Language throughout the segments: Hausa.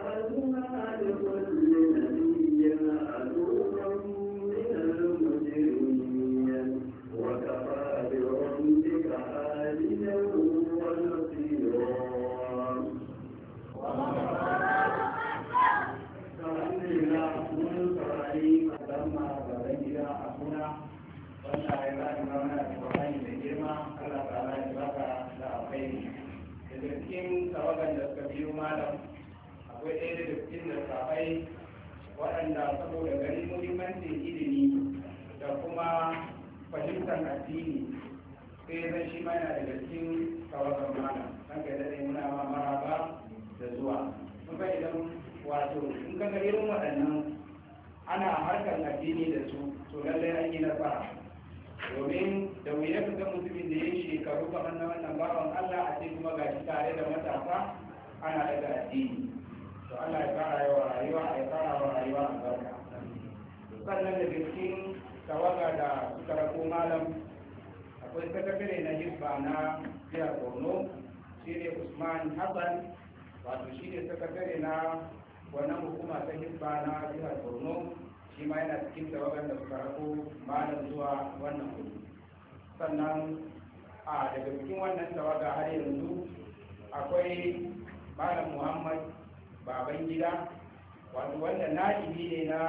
akwai ɗaya daga cikin lissafai waɗanda saboda ganin muhimmancin ilimi da kuma fahimtar addini sai zan shi ma yana daga cikin tawagar mana kan ka daɗe muna ma maraba da zuwa kuma idan wato in ka ga irin waɗannan ana harkar addini da su to lallai an yi nasara domin da wuya ka ga mutumin da ya yi shekaru kamar na wannan bawan Allah a ce kuma gashi tare da matasa ana daga addini to Allah ya fara yawa rayuwa ya fara wa rayuwa a barka sannan da cikin tawaga da suka rako malam akwai sakatare na hisba na jihar Borno shine Usman Hassan wato shine sakatare na wannan hukuma ta hisba na jihar Borno shi ma yana cikin tawagar da suka rako malam zuwa wannan kudu sannan a daga cikin wannan tawaga har yanzu akwai malam Muhammad baban gida wato wanda na'ibi ne na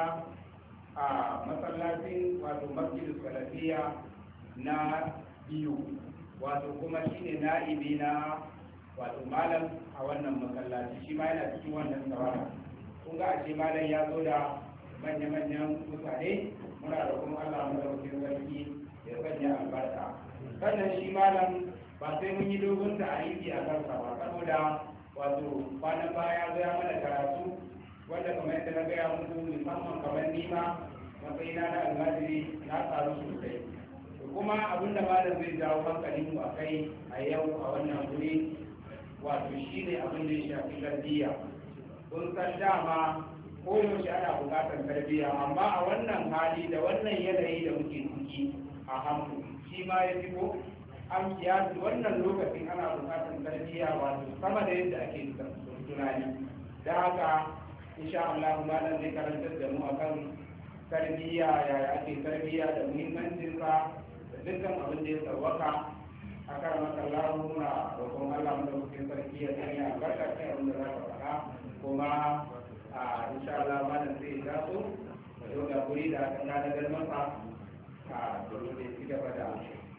a masallacin wato masjidul salafiya na biyu wato kuma shine na'ibi na wato malam a wannan masallaci shi ma yana cikin wannan tawaga kun ga ashe malam ya zo da manya-manyan mutane muna da kuma Allah madaukakin sarki ya sanya albarka sannan shi malam ba sai mun yi dogon ta'arifi a kansa ba saboda wato kwanan baya ya mana karatu wanda kamar yadda na gaya muku musamman kamar nima matsayina na almajiri na karu sosai kuma abinda malam zai jawo hankalin mu a kai a yau a wannan wuri wato shine abin da ya shafi tarbiyya kun san dama ko yaushe ana bukatar tarbiyya amma a wannan hali da wannan yanayi da muke ciki a hannu shi ma ya fito an kiyasi wannan lokacin ana bukatar tarbiyya wato sama da yadda ake tunani da haka insha Allah malam zai karantar da mu akan tarbiyya yaya ake tarbiyya da muhimmancin sa da dukkan abin da ya sauwaka a kan masallahu muna roƙon Allah mu da kuke sarki ya sanya albarka kai abin da za ka faɗa kuma insha Allah malam zai taso da yau da guri da aka tanadar masa domin da ci gaba da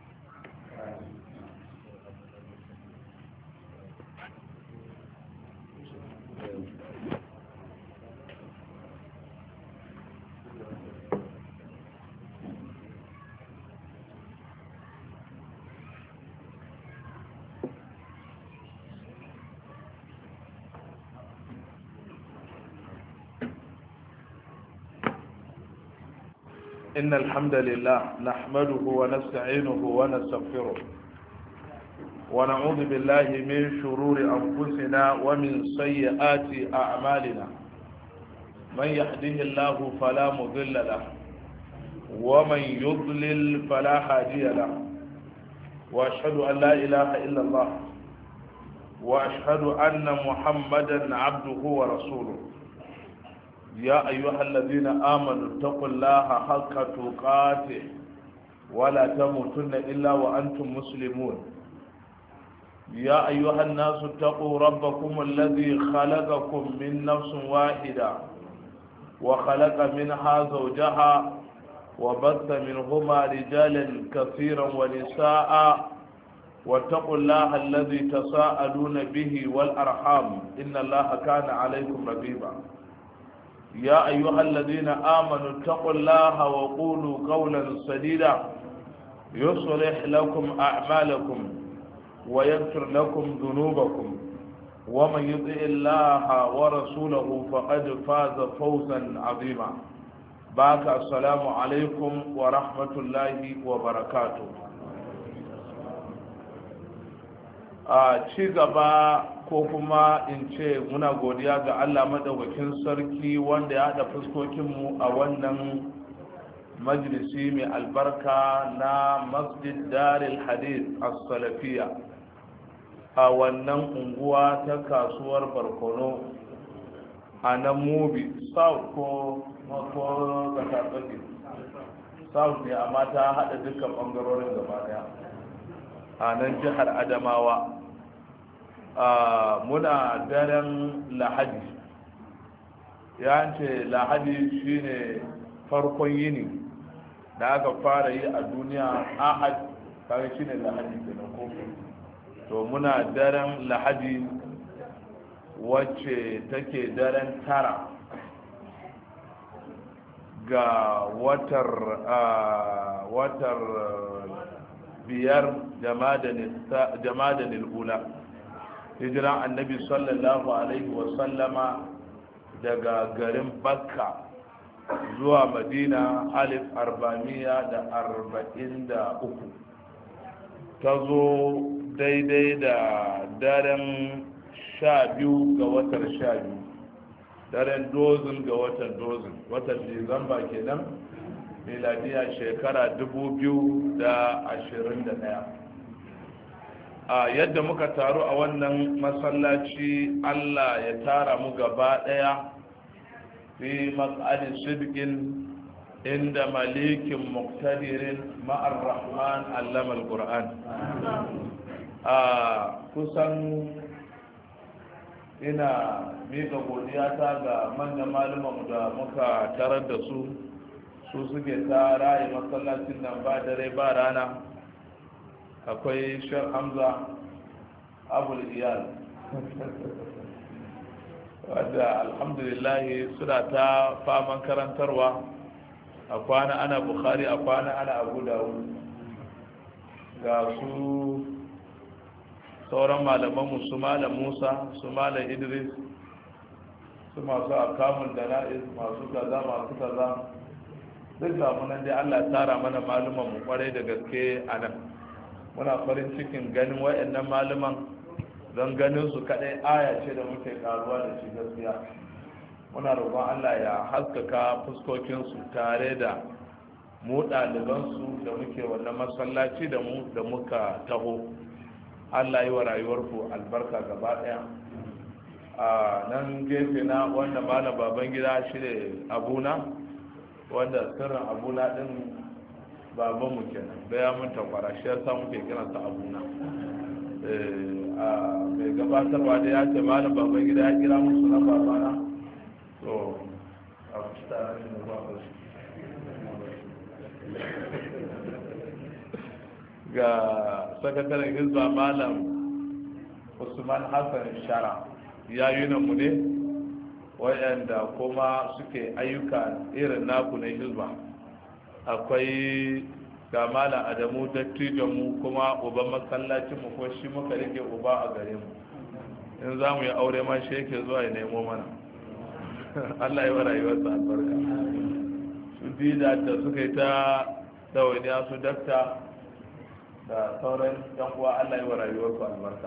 إن الحمد لله نحمده ونستعينه ونستغفره ونعوذ بالله من شرور أنفسنا ومن سيئات أعمالنا من يهده الله فلا مضل له ومن يضلل فلا هادي له وأشهد أن لا إله إلا الله وأشهد أن محمدا عبده ورسوله يا أيها الذين آمنوا اتقوا الله حق تقاته ولا تموتن إلا وأنتم مسلمون يا أيها الناس اتقوا ربكم الذي خلقكم من نفس واحدة وخلق منها زوجها وبث منهما رجالا كثيرا ونساء واتقوا الله الذي تساءلون به والأرحام إن الله كان عليكم رقيبا يا أيها الذين آمنوا اتقوا الله وقولوا قولا سديدا يصلح لكم أعمالكم ويغفر لكم ذنوبكم ومن يطع الله ورسوله فقد فاز فوزا عظيما باك السلام عليكم ورحمة الله وبركاته ci gaba ko kuma in ce muna godiya ga Allah madaukakin sarki wanda ya haɗa fuskokinmu a wannan majalisi mai albarka na masjid daril hadith as-salafiya a wannan unguwa ta kasuwar barkono a nan mubi south ko tsakatsaki south ne amma ta haɗa dukkan ɓangarorin gaba daya a nan jihar adamawa. Muna daren lahadi, ya ce lahadi shine farkon yini da aka fara yi a duniya. Ahad kawai shine lahadi kenan ko to muna daren lahadi wacce take daren tara ga watar biyar jamadanil ula, hijiran annabi sallallahu alaihi wasallama daga garin bakka zuwa madina 1443 ta zo daidai da daren 12 ga watan 12, daren dozin ga watan disamba kenan, miladiya shekara 2021. a yadda muka taru a wannan masallaci, Allah ya tara mu gaba daya fi maq'adi sidqin inda malikin muqtadirin ma'ar rahman allama alquran. Kusan ina mika godiya ta ga manyan malumanmu da muka tarar da su suke ta raye masallacin nan ba dare ba rana. Akwai shek hamza abul iyal wadda alhamdulillah suna ta faman karantarwa, a kwana ana bukhari, a kwana ana abu dawud. ga su sauran malamanmu su malam musa, su malam idris, su masu akamun dana'iz, masu kaza duk da munan dai Allah ya tara mana maluman mu kwarai da gaske a nan. Muna farin cikin ganin wayannan maluman, don ganin su kadai aya ce da muke karuwa da shi gaskiya. Muna roƙon Allah ya haskaka fuskokin su tare da mu ɗaliban su da muke wannan masallaci da mu da muka taho. Allah yi wa rayuwarku albarka gaba ɗaya. A nan gefe na wanda malam baban gida shi ne abuna, wanda sirrin abuna din babanmu kenan, da ya mun takwara shi ya sa muke kiransa abuna. Mai gabatarwa da ya ce malam baban gida ya kira musu na babana, to a kusa ne da ba ga sakataren hizba malam usman hassan shara ya yi mu ne wayanda kuma suke ayyuka irin naku na hizba. Akwai ga malam adamu dattijonmu kuma uban masallacinmu, ko shi muka rike uba a gare mu. In za mu yi aure ma shi yake zuwa ya nemo mana. Allah yi wa rayuwarsa albarka. Su dida da suka yi ta ɗawainiya, su dakta da sauran yan uwa, Allah yi wa rayuwarsu albarka.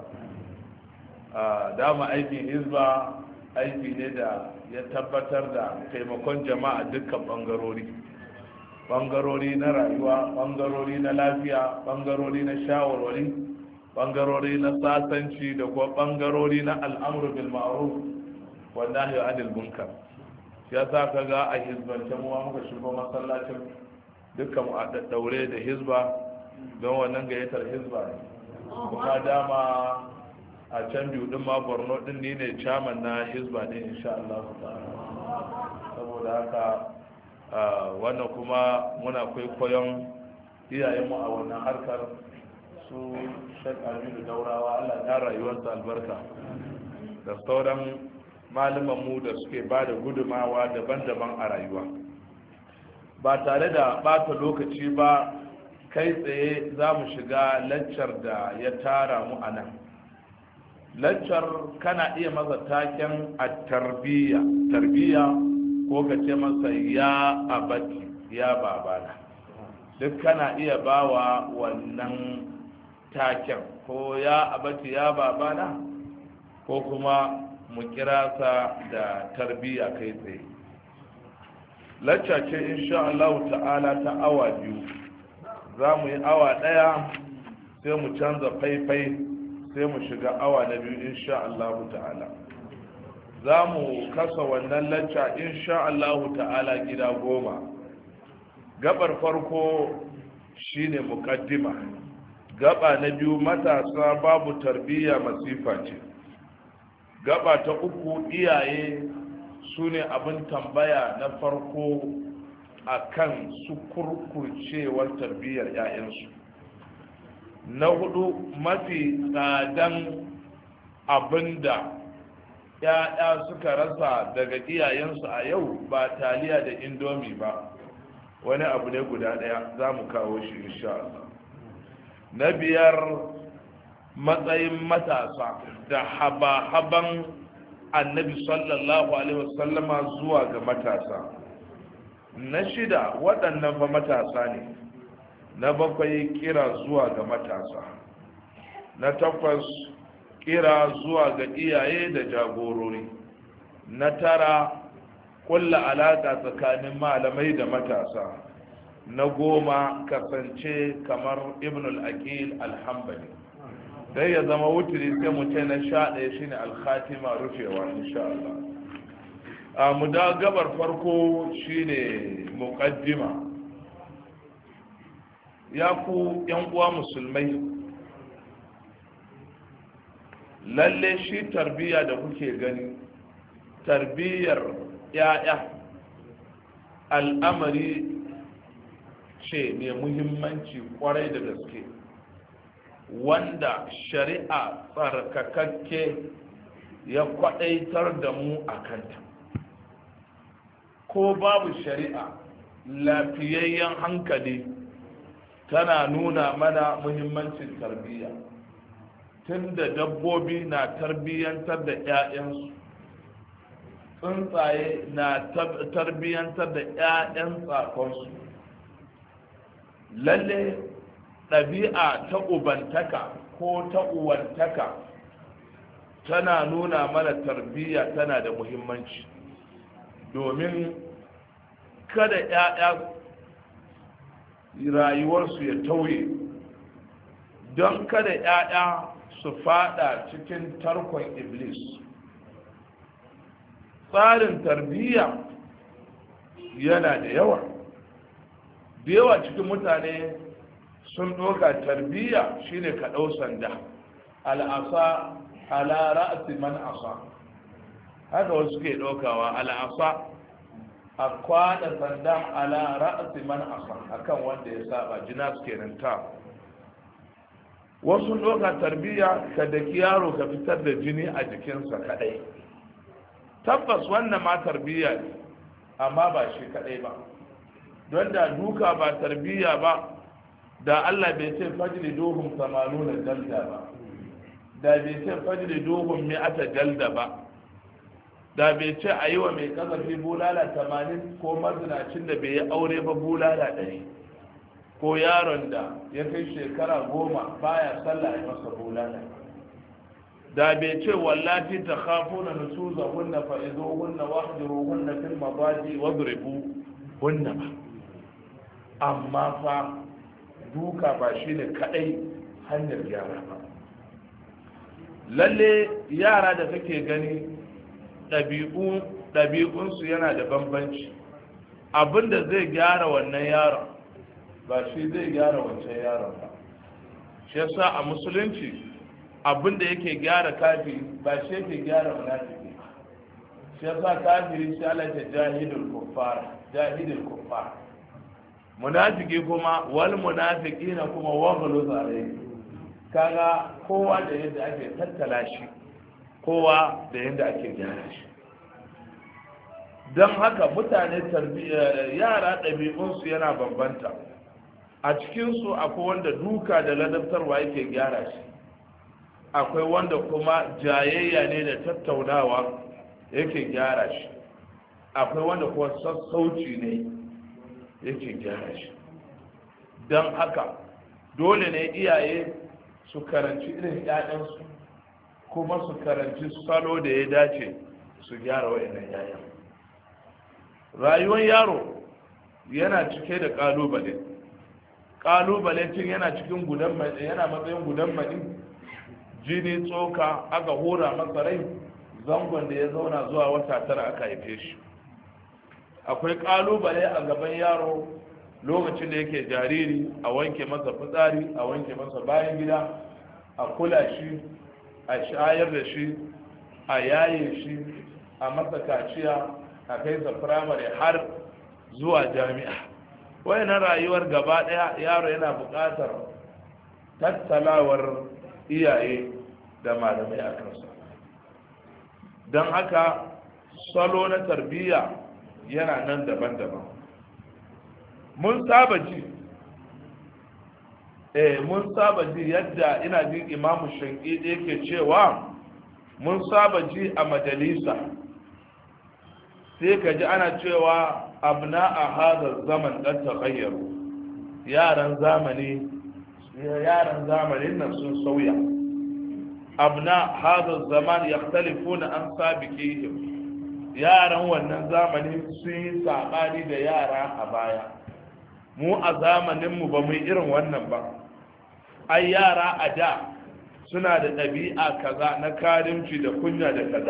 Dama aikin hizba aiki ne da ya tabbatar da taimakon jama'a dukkan bangarori na rayuwa, bangarori na lafiya, bangarori na shawarwari, bangarori na sasanci, da kuma bangarori na al'amru bil ma'ruf wa nahyi anil munkar. Ya sa ka ga a hizbance mu muka shigo masallacin dukkan mu a daddaure da hizba, don wannan gayyatar hizba ne. Kuma dama a can biyu din ma Borno din ne chairman na hizba din insha Allah ta'ala. Saboda haka wannan kuma muna kwaikwayon iyayenmu a wannan harkar, su Sheikh Aminu Daurawa, Allah ya rayuwarsa albarka, da sauran malamanmu da suke ba da gudumawa daban-daban a rayuwa. Ba tare da bata lokaci ba, kai tsaye za mu shiga laccar da ya tara mu a nan. Laccar kana iya masa taken a tarbiyya ko ka ce masa ya abati, ya babana, duk kana iya bawa wannan taken, ko ya abati ya babana, ko kuma mu kira sa da tarbiyya kai tsaye. Lacca ce insha Allah ta'ala ta awa biyu, za mu yi awa ɗaya sai mu canza faifai sai mu shiga awa na biyu insha Allah ta'ala. za mu kasa wannan lacca insha Allah ta'ala gida 10. gabar farko shine muqaddima. gaba na biyu matasa babu tarbiyya masifa ce. gaba ta uku iyaye su ne abin tambaya na farko akan su kurkurcewar tarbiyyar 'ya'yansu. na hudu mafi tsadan abinda ya'ya suka rasa daga iyayensu a yau ba taliya da indomi ba, wani abu ne guda daya, za mu kawo shi insha Allah. na biyar matsayin matasa da haba-haban annabi sallallahu alaihi wasallama zuwa ga matasa. na shida waɗannan fa matasa ne. na bakwai kira zuwa ga matasa. na takwas kira zuwa ga iyaye da jagorori. na tara kulla alaƙa tsakanin malamai da matasa. na goma kasance kamar ibn al-aqil al-hanbali. dai ya zama wuturi sai mu ce na 11 shine al-khatima, rufewa insha Allah. mu da gabar farko shine muqaddima. ya ku yan uwa musulmai, lalle shi tarbiyya da kuke gani, tarbiyyar ya'ya al'amari ce mai muhimmanci kwarai da gaske, wanda shari'a tsarkakakke ya kwadaitar da mu a kanta. ko babu shari'a, lafiyayyen hankali tana nuna mana muhimmancin tarbiyya. tunda dabbobi na tarbiyyantar da 'ya'yansu, tsuntsaye na tarbiyyantar da 'ya'yan tsakonsu. lalle ɗabi'a ta ubantaka ko ta uwantaka tana nuna mana tarbiyya tana da muhimmanci, domin kada 'ya'ya rayuwarsu ya tauye, don kada 'ya'ya su fada cikin tarkon iblis. tsarin tarbiyya yana da yawa cikin mutane sun ɗauka tarbiyya shine ka ɗau sanda, al'asa ala ra'asi man asa. haka wasu ke ɗaukawa, al'asa a kwada sanda ala ra'asi man asa, akan wanda ya saba, jinas kenan ta. wasu ɗauka tarbiyya ka daki yaro ka fitar da jini a jikinsa kadai. tabbas wannan ma tarbiyya ne, amma ba shi kadai ba. don da duka ba tarbiyya ba, da Allah bai ce fajri dohun 80 jalda ba, da bai ce fajri dohun 100 jalda ba, da bai ce a yi wa mai kasafi bulala 80 ko mazinacin da bai yi aure ba bulala 100, ko yaron da ya kai shekara 10 baya sallah a masa bulala. da bai ce wallafi ta khafuna nusuza hunna fa'izo hunna wahdiru hunna fil mabadi wadribu hunna ba. amma fa duka ba shine kadai hanyar gyara ba. lalle yara da kake gani ɗabi'unsu yana da bambanci. abinda zai gyara wannan yaron ba shi zai gyara wancan yaron ba. shi yasa a musulunci abinda yake gyara kafi ba shi yake gyara munafiki. shi yasa kafiri shi Allah ta jahilul kuffar, munafiki kuma wal munafiqina kuma waghluz alayhi. kaga kowa da yadda ake tattala shi, kowa da yadda ake gyara shi. don haka mutane yara ɗabi'unsu yana bambanta. a cikinsu akwai wanda duka da ladabtarwa yake gyara shi, akwai wanda kuma jayayya ne da tattaunawa yake gyara shi, akwai wanda kuma sassauci ne yake gyara shi. don haka dole ne iyaye su karanci irin 'ya'yansu, kuma su karanci salo da ya dace su gyara wa'annan 'ya'yan. rayuwar yaro yana cike da kalubale tun yana cikin yana matsayin gudan mani, jini tsoka aka hura masa rai, zangon da ya zauna zuwa wata tara aka haife shi. Akwai kalubale a gaban yaro lokacin da yake jariri, a wanke masa fitsari, a wanke masa bayan gida, a kula shi, a shayar da shi, a yaye shi, a masa kaciya, a kai sa firamare har zuwa jami'a. wayannan rayuwar gaba daya yaro yana buƙatar tattalawar iyaye da malamai a kansa. don haka salo na tarbiyya yana nan daban-daban. mun saba ji yadda ina jin imamu shankidi yake cewa mun saba ji a majalisa sai ka ji ana cewa abna a hadar zaman ɗan taƙayyaru, yaran zamanin nan sun sauya. abna hadar zaman ya talifuna an sabikihim, yaran wannan zamani sun yi saɓani da yara a baya. mu a zamaninmu ba mu irin wannan ba. ai yara a da suna da ɗabi'a kaza na karimci da kunya da kaza.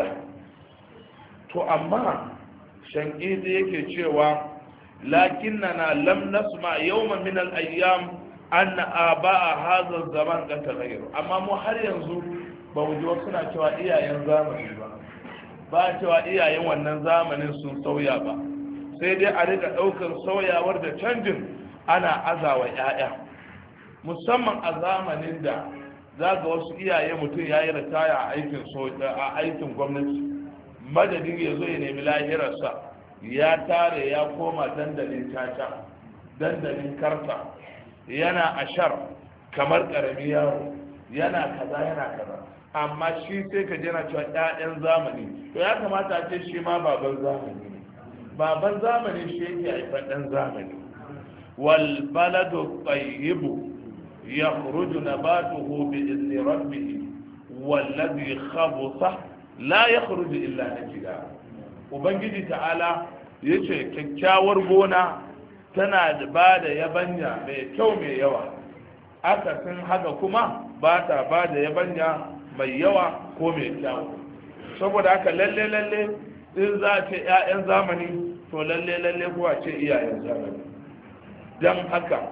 to amma shankidi yake cewa lakinnana lam nasma yawma min al-ayyam anna aba'a hadha zaman kan tagayyur. amma mu har yanzu ba mu ji wasu suna cewa iyayen zamani ba cewa iyayen wannan zamanin sun sauya ba. sai dai a rika ɗaukar sauyawar da canjin ana azawa 'ya'ya, musamman a zamanin da za ga wasu iyaye mutum ya yi ritaya a aikin gwamnati, madadin ya zo ya nemi lahirarsa ya tare ya koma dandalin caca, dandalin karta, yana ashar kamar ƙarami yaro, yana kaza. amma shi sai ka jana cewa 'ya'yan zamani. to ya kamata a ce shi ma baban zamani ne. baban zamani shi yake haifar ɗan zamani. wal baladu tayyibu yakhruju nabatuhu bi izni rabbih wallazi khabutha la yakhruju illa nakida. ubangiji ta'ala yace kyakkyawar gona tana ba da yabanya mai kyau mai yawa, akasin haka kuma ba ta ba da yabanya mai yawa ko mai kyau. saboda haka lalle in za a ce 'ya'yan zamani to lalle kuwa ce iyayen zamani. don haka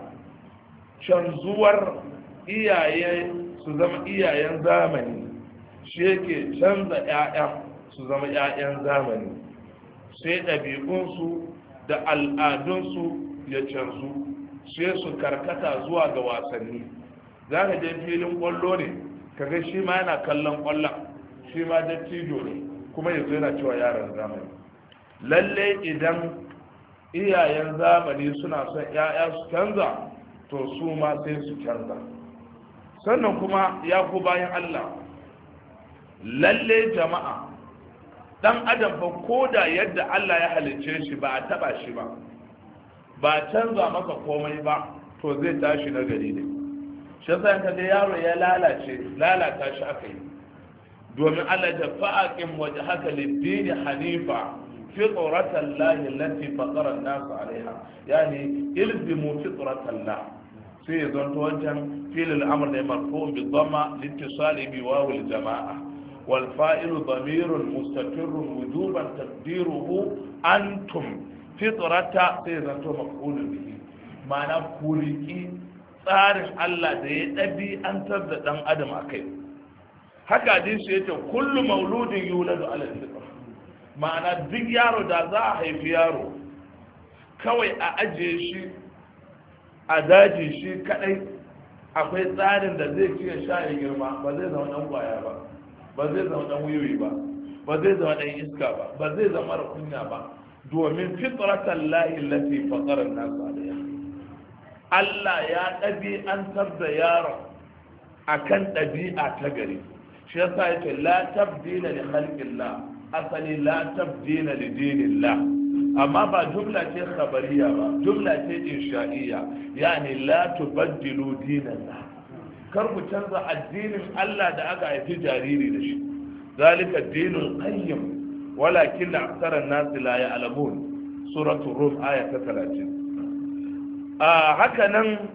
canzuwar iyaye su zama iyayen zamani shi yake canza 'ya'ya su zama 'ya'yan zamani. sai ɗabi'unsu da al'adunsu ya canzu, sai su karkata zuwa ga wasanni. za ka je filin ƙwallo ne kaga shi ma yana kallon ƙwallon, shi ma dattijo ne kuma yanzu yana cewa yaran zamani. lalle idan iyayen zamani suna son 'ya'ya su canza to su ma sai su canza. sannan kuma ya ku bayan Allah, lalle jama'a dan adam fa koda yadda Allah ya halicce shi ba a taba shi ba canza masa komai ba to zai tashi na gari ne. shi yasa ka ga yaro ya lalata shi aka yi. domin Allah ya fa'aqim wajhaka lid-din hanifa fitratan lahi allati fatara an-nas 'alayha, yani ilzimu fitratan lah. sai ya zanto wancan filin amr da marfu bi dhamma litisali bi waw al-jama'a wal fa'ilu dhamirun mustatirrun wujuban taqdiruhu antum fitrata, sai ya zanto maf'ulun bihi, ma'ana kuliki tsarin Allah da ya ɗabi'antar da ɗan adam a kai. haka hadisi yace kullu mauludin yuladu ala fitra, ma'ana duk yaro da za a haifi yaro kawai a ajiye shi a daji shi kadai, akwai tsarin da zai ciye sha ya girma, ba zai zama dan kwaya ba zai zama dan wiwi ba zai zama dan iska ba zai zama mara kunya ba, domin fitratan lahi lati fatara an-nas alayha. Allah ya ɗabi'antar da yaron akan ɗabi'a ta gari. shi yasa yake la tabdila li khalqillah, asali la tabdila li dinillah. amma ba jumla ce khabariya ba, jumla ce insha'iyya, yani la tubaddilu dinallah. kar ku canza addinin Allah da aka haifi jariri da shi. zalika dinul qayyim walakin aktsara an-nas la ya'lamun. suratul rum aya ta 30. haka nan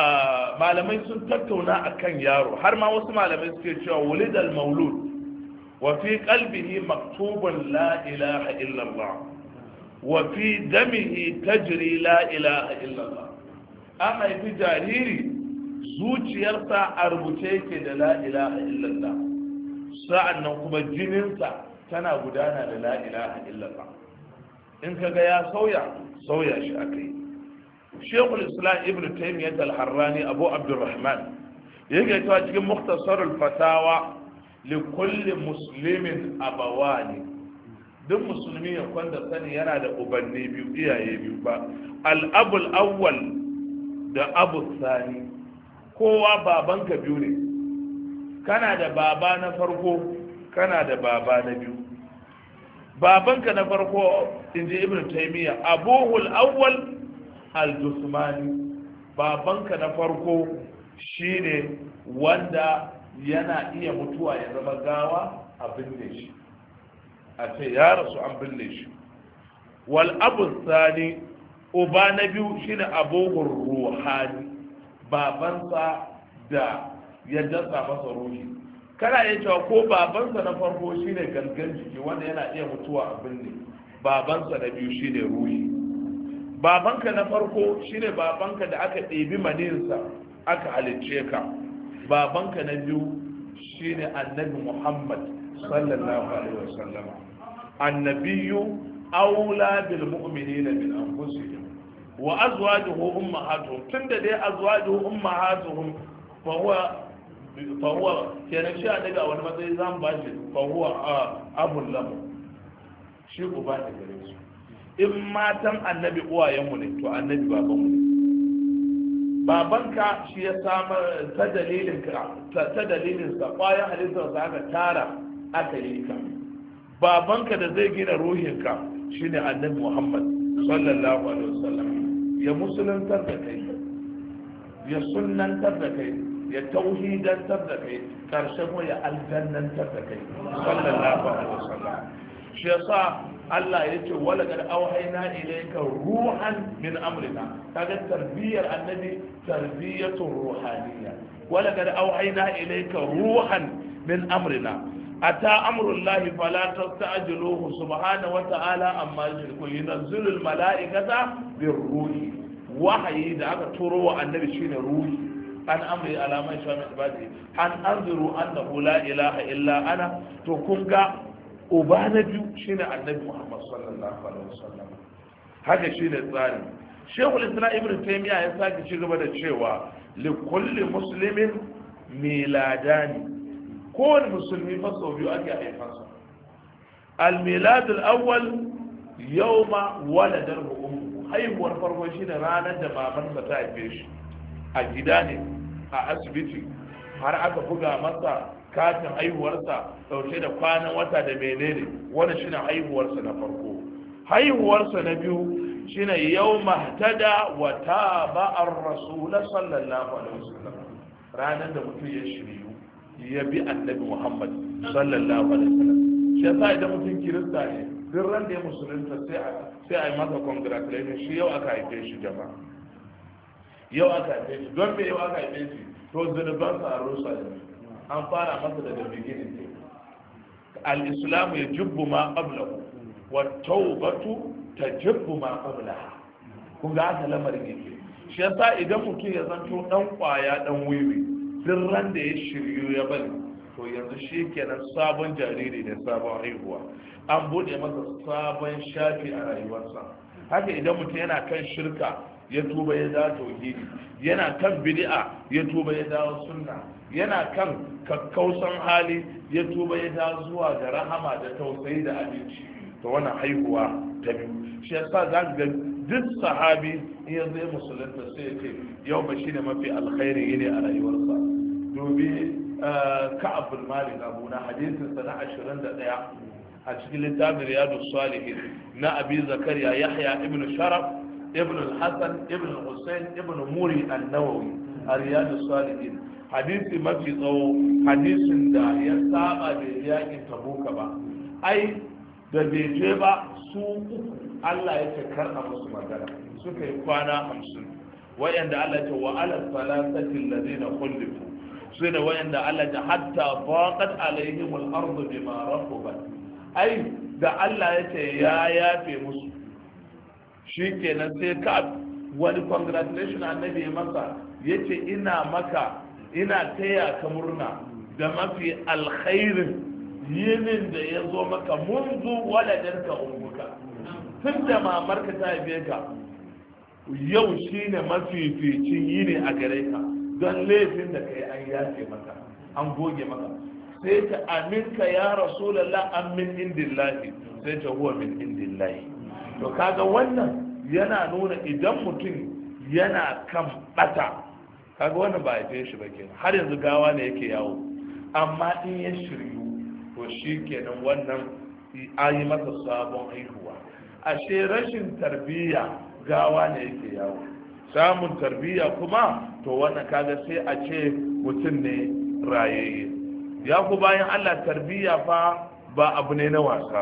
malamai sun tattauna akan yaro, har ma wasu malamai suke cewa wulidal maulud wa fi qalbihi maktubun la ilaha illa Allah wa fi damihi tajri la ilaha illa Allah. An haifi jariri zuciyarsa a rubuce yake da la ilaha illa Allah, sa'annan kuma jininsa tana gudana da la ilaha illa Allah. in kaga ya sauya shi akai. Sheikhul Islam Ibn Taymiyyah al-Harrani Abu Abdurrahman yake cewa cikin Mukhtasar al-Fatawa li kulli muslimin abawani, duk musulmi ya kwanda sani yana da ubanni biyu, iyaye biyu ba, al-abul awwal da abu sani. Kowa babanka biyu ne, kana da baba na farko, kana da baba na biyu. Babanka na farko inji Ibn Taymiyyah abuhul awwal al-Jusmani, babanka na farko shine wanda yana iya mutuwa ya zama gawa a binne shi, a ce ya rasu an binne shi. Wal abu sani, uba na biyu shine abuhur ruhani, babansa da ya dasa masa ruhi. Kana iya cewa ko babansa na farko shine gangan jiki wanda yana iya mutuwa a binne, babansa na biyu shine ruhi. Babanka na farko shine babanka da aka ɗebi maninsa aka halicce ka. Babanka na biyu shine annabi Muhammad sallallahu alaihi wasallam. Annabiyyu aula bil mu'minina min anfusihim wa azwajuhu ummahatuhum. Tunda dai azwajuhu ummahatuhum fa huwa kenan shi a daga wani matsayi zan ba shi fa huwa abun lahu, shi uba ne gare su. In matan annabi uwayenmu ne to annabi babanmu ne. Babanka shi ya samar ta dalilin sa kwayan halittar sa aka tara aka yi ka. Babanka da zai gina ruhinka shine annabi Muhammad sallallahu alaihi wasallam, ya musuluntar da kai, ya sunnantar da kai, ya tauhidantar da kai, karshe ko ya aljannantar da kai sallallahu alaihi wasallam. Shi yasa Allah ya ce wala kad auhayna ilayka ruhan min amrina, kaga tarbiyar annabi tarbiyatur ruhaniyya. wala kad auhayna ilayka ruhan min amrina ata amrullahi fala tasta'jiluhu subhanahu wa ta'ala amma yushrikun yunazzilu al mala'ikata birruhi. wahayi da aka turo wa annabi shine ruhi, an amri ala man sha min ibadi an anziru annahu la ilaha illa ana. to kun ga uba na biyu shine annabi Muhammad sallallahu alaihi wasallam. haka shine tsarin. Sheikhul Islam Ibn Taymiyyah ya sake ci gaba da cewa li kulli muslimin miladani, kowane musulmi fa sau biyu ake haifansa. al milad al awwal yawma waladahu ummu, haihuwar farko shine ranar da babansa ta haife shi, a gida ne, a asibiti, har aka buga masa katin haihuwarsa dauke da kwanan wata da menene, wannan shine haihuwarsa na farko. haihuwarsa na biyu shine yawma tada wa taba ar-rasul sallallahu alaihi wasallam, ranar da mutum ya shiryu ya bi annabi Muhammad sallallahu alaihi wasallam. shi yasa idan mutum kirista ne duk ran da ya musulunta sai a yi masa congratulations, shi yau aka haife shi jama'a, yau aka haife shi. don me yau aka haife shi? to zunubansa a rusa ne, an fara masa daga beginning ne. al-islamu ya jubbu ma qablahu wa tawbatu tajubbu ma qablaha. kun ga haka lamarin yake. shi yasa idan mutum ya zanto dan kwaya dan wiwi, duk ran da ya shiryu ya bari, to yanzu shi kenan sabon jariri ne, sabon haihuwa, an bude masa sabon shafi a rayuwarsa. haka idan mutum yana kan shirka ya tuba ya dawo tauhidi, yana kan bid'a ya tuba ya dawo sunna, yana kan kakkausan hali ya tuba ya dawo zuwa ga rahama da tausayi da abinci, to wannan haihuwa ta biyu. shi yasa za ga duk sahabi in ya zai musulunta sai ya ce yau ba shine mafi alkhairi ne a rayuwarsa. dubi Ka'ab bin Malik abu na hadisin sa na 21 a cikin littafin Riyadus Salihin na Abi Zakariya Yahya ibn Sharaf ibn al-Hasan ibn al-Husayn ibn Muri an-Nawawi a Riyadus Salihin. hadisi mafi tsawo, hadisin da ya saba da yakin Tabuka ba, ai da bai je ba su uku Allah ya ce kar a musu magana, suka yi kwana 50, wayanda Allah ya ce wa ala salatati alladhina khulifu su ne wayanda Allah ta hatta baqat alaihim al-ardu bima rahabat ai da Allah ya ce ya yafe musu shikenan sai ka wani congratulation annabi ya masa yace ina taya ka murna da mafi alkhairin yinin da ya zo maka munzu waladarka ummuka tun da mamarka ta haife ka yau shine mafificin yini a gare ka don laifin da kai an yafe maka an goge maka sai ta aminka ya rasulullah an min indillahi sai ta huwa min indillahi to kaga wannan yana nuna idan mutum yana kan bata kaga wannan ba haife shi ba kenan har yanzu gawa ne yake yawo amma in ya shiryu to shi kenan wannan an yi masa sabon haihuwa ashe rashin tarbiyya gawa ne yake yawo samun tarbiyya kuma to wannan kaga sai a ce mutum ne rayayye ya ku bayan Allah tarbiyya fa ba abu ne na wasa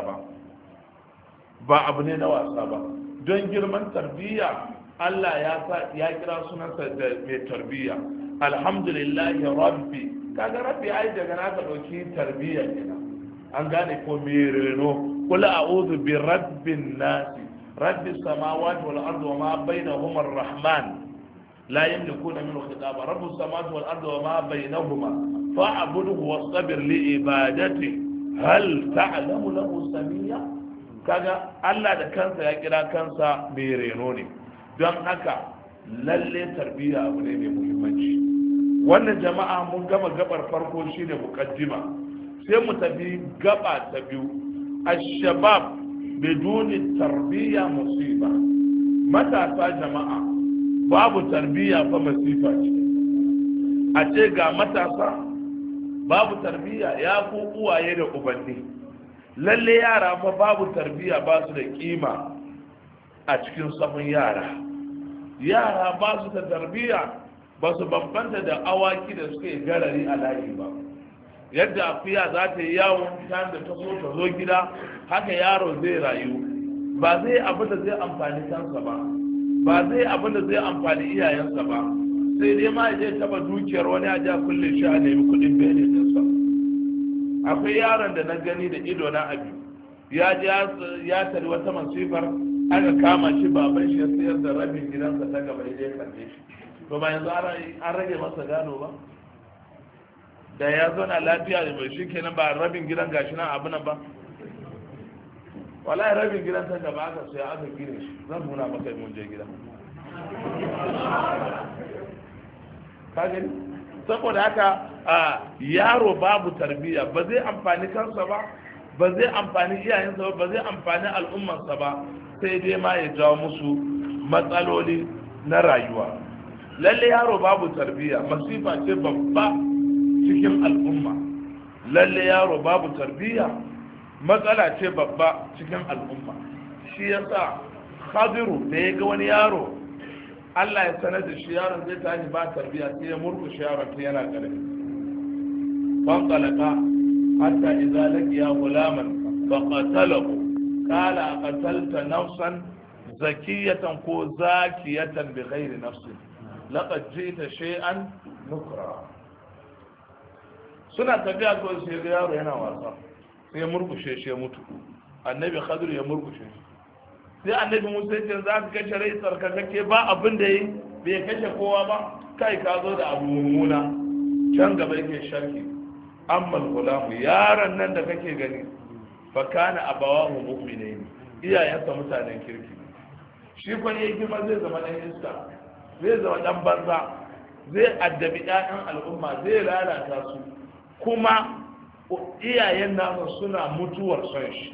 ba abu ne na wasa ba don girman tarbiyya Allah ya kira sunansa da mai tarbiyya alhamdulillahi rabbi kaga rabbi ai daga na ka dauki tarbiyya kenan an gane ko mai reno kul a'udhu bi rabbin nas rabbi samawati wal ardi wa ma bainahuma arrahman la yamlikuna minhu khitaba rabbus samawati wal ardi wa ma bainahuma fa'budhu wastabir li ibadati hal ta'lamu lahu samiyya kaga Allah da kansa ya kira kansa mai reno ne don haka lalle tarbiyya abu ne mai muhimmanci wannan jama'a mun gama gabar farko shine muqaddima sai mu tafi gaba ta biyu ash-shabab biduni tarbiyya musiba matasa jama'a babu tarbiyya fa masifa ce a ce ga matasa babu tarbiyya ya ku uwaye da ubanni lalle yara fa babu tarbiyya ba su da kima a cikin sahun yara ba su da tarbiyya ba su bambanta da awaki da suke garari a layi ba yadda akuya za ta yi yawon ta da ta so ta zo gida haka yaro zai rayu ba zai abin da zai amfani kansa ba zai abin da zai amfani iyayensa ba sai dai ma je taba dukiyar wani a ja kulle shi a nemi kudin bene dinsa akwai yaron da na gani da ido na abi ya tari wata masifar aka kama shi baban shi ya sayar da rabin gidansa ta gaba ya kalle shi to ba yanzu an rage masa gado ba da ya zauna lafiya da bai shi kenan ba rabin gidan gashi nan abu nan ba wallahi rabin gidan ta gaba aka sai aka gine shi zan nuna maka mun je gidan ka gani saboda haka yaro babu tarbiyya ba zai amfani kansa ba zai amfani iyayensa ba zai amfani al'ummarsa ba sai dai ma ya jawo musu matsaloli na rayuwa lalle yaro babu tarbiyya masifa ce babba cikin al'umma lalle yaro babu tarbiyya matsala ce babba cikin al'umma shi yasa Khadiru da ya ga wani yaro Allah ya sanar da shi yaron zai tashi ba tarbiyya sai ya murkushe yaron ta yana karfi fan talaka hatta idza laqiya gulaman fa qatalahu qala qatalta nafsan zakiyatan ko zakiyatan bi ghairi nafsin laqad ji'ta shay'an nukra suna tafiya ko sai ga yaro yana wasa sai ya murkushe shi ya mutu annabi Khadir ya murkushe shi sai annabi Musa ya ce za ka kashe rai tsarkakake ba abin da yi bai kashe kowa ba kai ka zo da abu mummuna can gaba yake sharki amma gulamu yaron nan da kake gani fa kana abawahu mu'minain iyayensa mutanen kirki shi kwan yake girma zai zama dan iska zai zama dan banza zai addabi ƴaƴan al'umma zai lalata su kuma iyayen nasa suna mutuwar son shi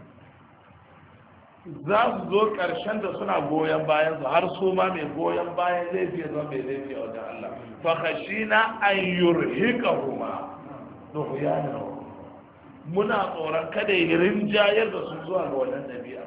za su zo ƙarshen da suna goyon bayan su har su ma mai goyon bayan laifi ya zama mai laifi a wajen Allah fa khashina an yurhiqahuma duhyana muna tsoron kada ya rinjayar da su zuwa ga wannan ɗabi'a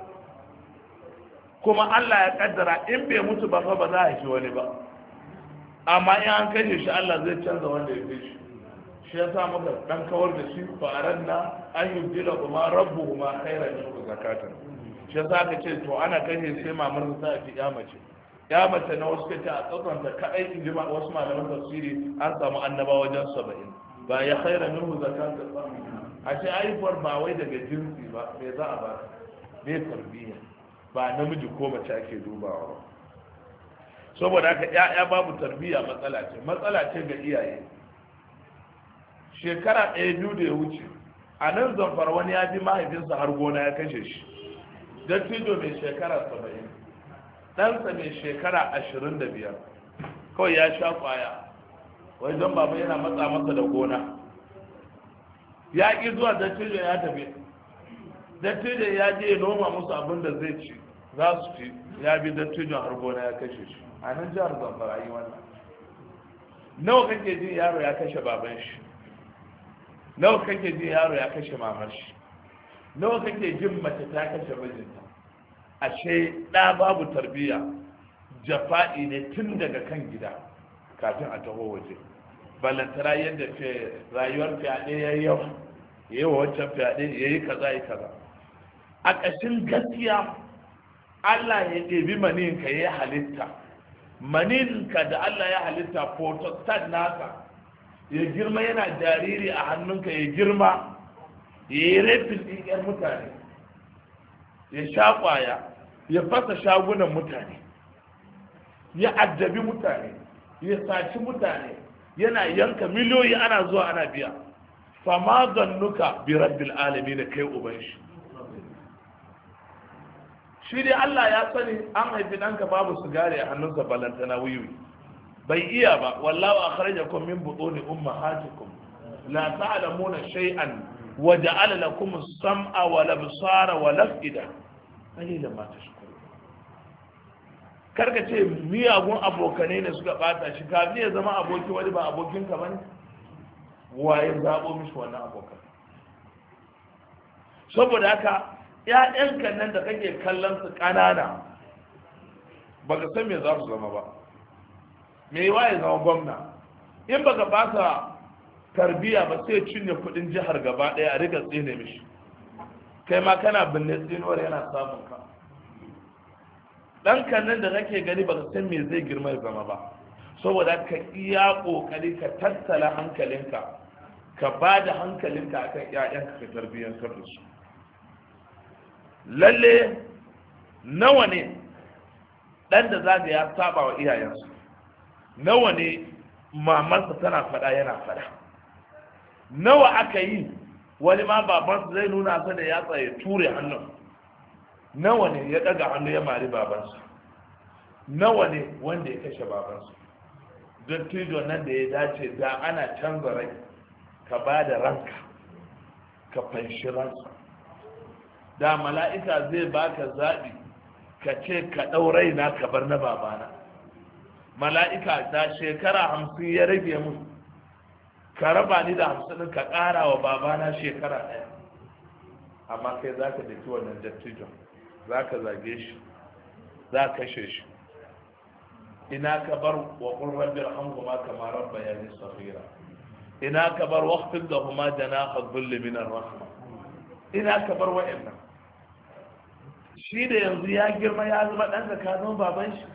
kuma Allah ya kaddara in bai mutu ba fa ba za a haifi wani ba amma in an kashe shi Allah zai canza wanda ya fi shi ya sa muka dan kawar da shi fa aranna an yubdila kuma rabbuhuma khairan min zakatan shi yasa ka ce to ana kashe sai mamar ta fi ya mace ya mace na wasu kace a tsatsanta kadai in ji wasu malaman tafsiri an samu annaba wajen 70 ba ya khaira minhu zakat a ce aifuwar ba wai daga jinsi ba me za a ba me tarbiyya ba namiji ko mace ake dubawa ba saboda haka ya babu tarbiyya matsala ce ga iyaye shekara 1-2 da ya wuce a nan zamfara wani ya bi mahaifinsa har gona ya kashe shi dattijo mai shekara 70 ɗansa mai shekara 25 kawai ya sha kwaya wai don baba yana matsa masa da gona ya ƙi zuwa dattijo ya tafi dattijo ya je noma musu abin da zai ci za su ci ya bi dattijon har gona ya kashe shi a nan jihar zamfara yi wannan nawa kake jin yaro ya kashe baban shi nawa kake jin yaro ya kashe mamar shi nawa kake jin mace ta kashe mijinta ashe ɗa babu tarbiyya jafa'i ne tun daga kan gida kafin a taho waje balantara yadda rayuwar fyaɗe ya yi yawa ya yi wa wancan fyaɗe ya yi kaza yi kaza a ƙashin gaskiya Allah ya ɗebi maninka ya halitta maninka da Allah ya halitta photostat naka ya girma yana jariri a hannunka ya girma ya yi rafin ɗin 'yan mutane ya sha ƙwaya ya fasa shagunan mutane ya addabi mutane ya saci mutane yana yanka miliyoyi ana zuwa ana biya fama zannuka bi rabbil alamin da kai uban shi dai Allah ya sani an haifi ɗanka babu sigari a hannunsa balantana wiwi bai iya ba wallahu akhrajakum min butuni ummahatikum la ta'lamuna shay'an wa ja'ala lakum as-sam'a wal absara wal af'ida qalilan ma tashkurun karka ce miyagun abokanai ne suka bata shi kafin ya zama aboki wani ba abokinka bane waye zabo mishi wannan abokan saboda haka ƴaƴanka nan da kake kallon su ƙanana baka san me za su zama ba me yi ya zama gwamna in baka ba sa tarbiya ba sai cinye kudin jihar gaba ɗaya a riga tsine mishi kai ma kana binne tsinuwar yana samun ka ɗanka nan da kake gani baka san me zai girma ya zama ba saboda ka iya ƙoƙari ka tattala hankalinka ka ba da hankalinka akan ƴaƴanka ka tarbiyyantar da su lalle nawa ne ɗan da zaga ya saba wa iyayensu nawa ne mamansa tana faɗa yana faɗa nawa aka yi wani ma babansa zai nuna sa da yatsa ya ture hannun nawa ne ya ɗaga hannu ya mari babansa nawa ne wanda ya kashe babansa don tijo nan da ya dace da ana canza rai ka ba da ranka ka fanshi ransa da mala'ika zai baka zaɓi ka ce ka ɗau raina ka bar na babana mala'ika da shekara 50 ya rage mun ka raba ni da 50 ka ƙara wa babana shekara 1 amma kai za ka daki wannan dattijon za ka zage shi za ka kashe shi ina ka bar wa ƙun rabbi rahamhuma kama rabba ya ni safira ina ka bar waqtin da huma janaha dhulli min ar-rahma ina ka bar wa'annan shi da yanzu ya girma ya zama ɗan da ka zama baban shi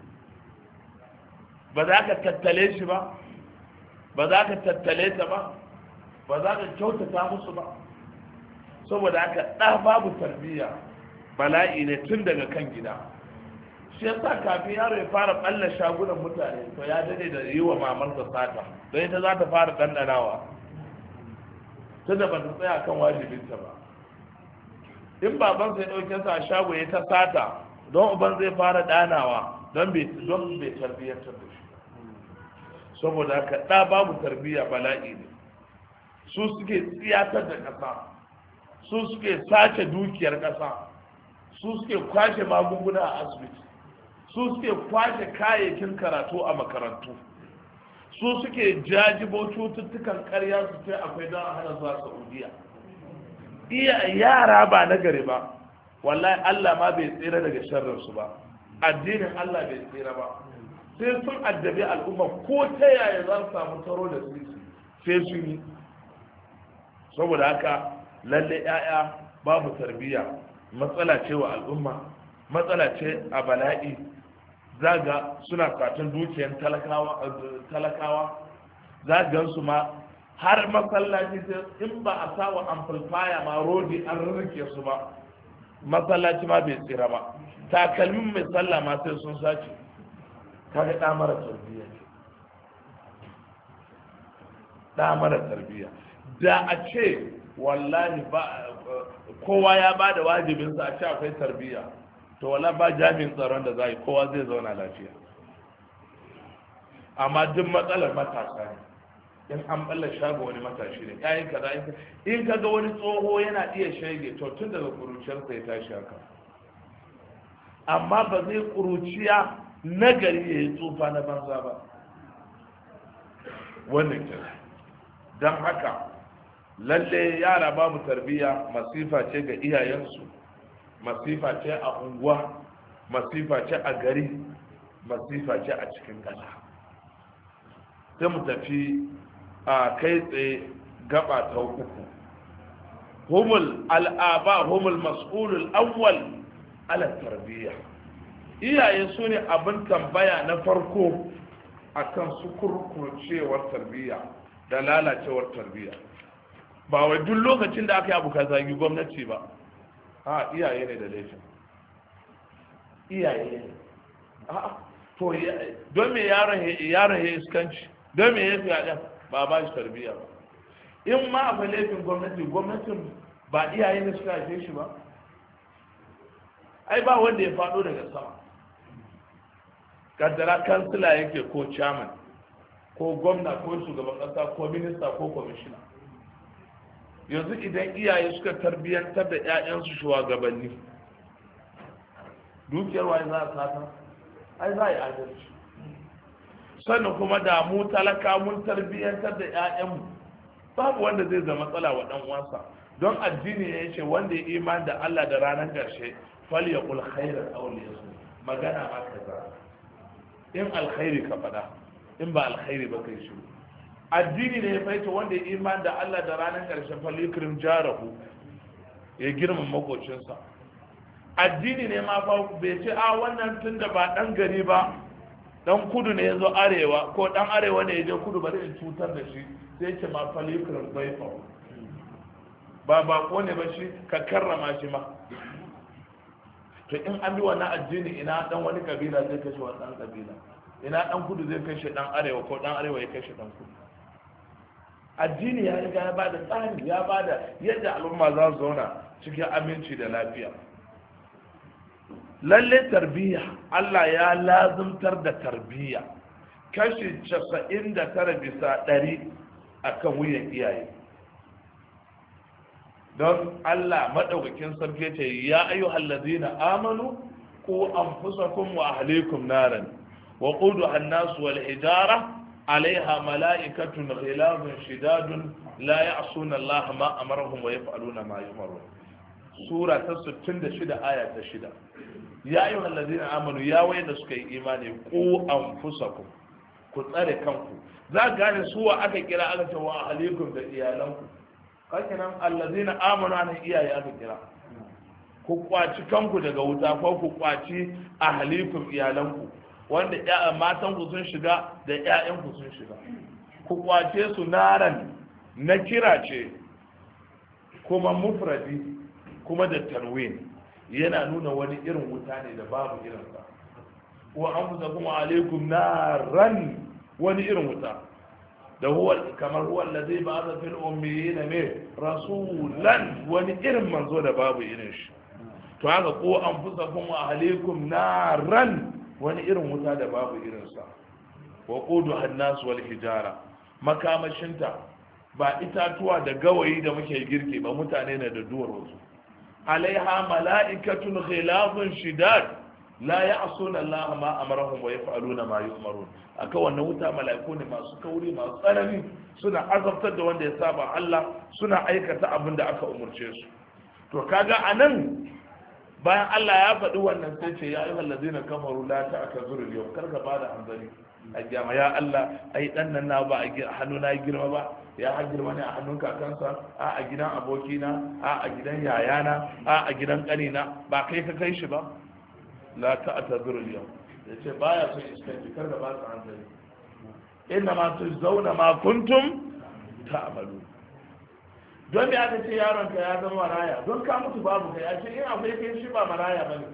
ba za ka tattale shi ba ba za ka tattale ta ba ba za ka kyautata musu ba saboda haka ɗa babu tarbiyya bala'i ne tun daga kan gida shi yasa kafin yaro ya fara ɓalla shagunan mutane to ya dade da yi wa mamarsa sata don ita za ta fara ɗanɗanawa ta da ba ta tsaya kan wajibinta ba in babansa ya ɗauke sa a shago ya ta sata don uban zai fara ɗanawa don bai tarbiyyantar da shi saboda haka ɗa babu tarbiyya bala'i ne su suke tsiyatar da ƙasa su suke sace dukiyar ƙasa su suke kwashe magunguna a asibiti su suke kwashe kayayyakin karatu a makarantu su suke jajibo cututtukan ƙarya su ce akwai don a hana zuwa saudiya yara ba na gari ba wallahi Allah ma bai tsira daga sharrinsu ba addinin Allah bai tsira ba sai sun addabi al'umma ko ta yaya za su samu taro da su sai sun yi saboda haka lalle 'ya'ya babu tarbiyya matsala ce wa al'umma matsala ce a bala'i zaga suna fatan dukiyan talakawa zagan su ma har masallaci in ba a sawa amplifier ma rodi an rike su ba masallaci ma bai tsira ba takalmin mai sallah ma sai sun sace kaga da mara tarbiyya da a ce wallahi ba kowa ya ba da wajibinsa a ce akwai tarbiyya to wala ba jami'in tsaron da za yi kowa zai zauna lafiya amma duk matsalar matasa ne in an balla shago wani matashi ne yayin kaza in ka ga wani tsoho yana iya shege to tun daga kuruciyarsa ya tashi haka amma ba zai kuruciya nagari ya yi tsufa na banza ba wannan kira don haka lalle yara babu tarbiyya masifa ce ga iyayensu masifa ce a unguwa masifa ce a gari masifa ce a cikin ƙasa sai mu tafi a kai tsaye gaba ta uku humul al'aba humul mas'ulul awwal ala tarbiyya iyaye su ne abin tambaya na farko akan su kurkurcewar tarbiyya da lalacewar tarbiyya ba wai duk lokacin da aka yi abu ka zagi gwamnati ba a iyaye ne da laifin iyaye ne to don me yaron ya iskanci don me ya fiye ba ba shi tarbiyya ba in ma akwai laifin gwamnatin ba iyaye ne suka haife shi ba ai ba wanda ya faɗo daga sama kaddara kansila yake ko chairman ko gwamna ko shugaban ƙasa ko minista ko kwamishina yanzu idan iyaye suka tarbiyyantar da 'ya'yansu shugabanni dukiyar waye za a sata ai za a yi adalci sannan kuma da mu talaka mun tarbiyyantar da 'ya'yanmu babu wanda zai zama matsala wa dan uwansa don addini ya ce wanda ya iman da Allah da ranar ƙarshe fal yaqul khairan aw liyasmut magana ma kaza in alkhairi ka faɗa in ba alkhairi ba kai shiru addini ne ya faita wanda ya iman da Allah da ranar ƙarshen falikrim jarahu ya girman makocinsa addini ne ma fa bai ce a wannan tun da ba ɗan gari ba ɗan kudu ne ya zo arewa ko ɗan arewa ne ya je kudu ba zai cutar da shi sai ce ma falikrim bai fa ba ko ne ba shi ka karrama shi ma to in an bi wannan addini ina ɗan wani kabila zai kashe wani ɗan kabila ina ɗan kudu zai kashe ɗan arewa ko ɗan arewa ya kashe ɗan kudu addini ya riga ya bada tsari ya bada yadda al'umma za su zauna cikin aminci da lafiya lalle tarbiyya Allah ya lazumtar da tarbiyya kashi 99 bisa 100 akan wuyan iyaye don Allah madaukakin sarki ce ya ayyuhal ladina amanu qu anfusakum wa ahlikum naran wa quduha an-nas wal hijara عليها ملائكة غلاظ شداد لا يعصون الله ما أمرهم ويفعلون ما يؤمرون سورة 66 آية 6 يا أيها الذين آمنوا يا وين سكي إيماني قوا أنفسكم كتاري كنكم ذا قال سوى أكا كلا أكا وأهليكم دا إيالنكم لكن الذين آمنوا عن إياي أكا كلا ku kwaci kanku daga wuta ko ku kwaci ahlikum iyalanku wanda matan ku sun shiga da ƴaƴan ku sun shiga ku kwace su naran na kira ce kuma mufradi kuma da tanwin yana nuna wani irin wuta ne da babu irin sa wa anfusakum alaikum naran wani irin wuta da huwa kamar huwa allazi ba'atha fil ummiyina rasulan wani irin manzo da babu irin shi to haka ko anfusakum alaikum naran wani irin wuta da babu irinsa wa ƙudu hannasu wal hijara makamashinta ba itatuwa da gawayi da muke girki ba mutane na da duwar wasu alaiha mala'ikatun khilafun shidad la ya'suna Allah ma amarahum wa yaf'aluna ma yu'marun aka wannan wuta mala'iku ne masu kauri masu tsanani suna azabtar da wanda ya saba Allah suna aikata abin da aka umurce su to kaga anan bayan Allah ya faɗi wannan sai ce ya ayyuhal ladina kafaru la ta'tazuru al-yawm karka bada hanzari a kiyama ya Allah ai dan nan na ba a hannu na girma ba ya ha girma ne a hannun kakansa a gidan abokina a gidan yayana a gidan kanina ba kai ka kai shi ba la ta'tazuru al-yawm ya ce baya son iskanci kar da ba su hankali inna ma zauna ma kuntum ta'malu don me aka ce yaron ka ya zama maraya don ka mutu babu kai a ce in akwai kai shi ba maraya bane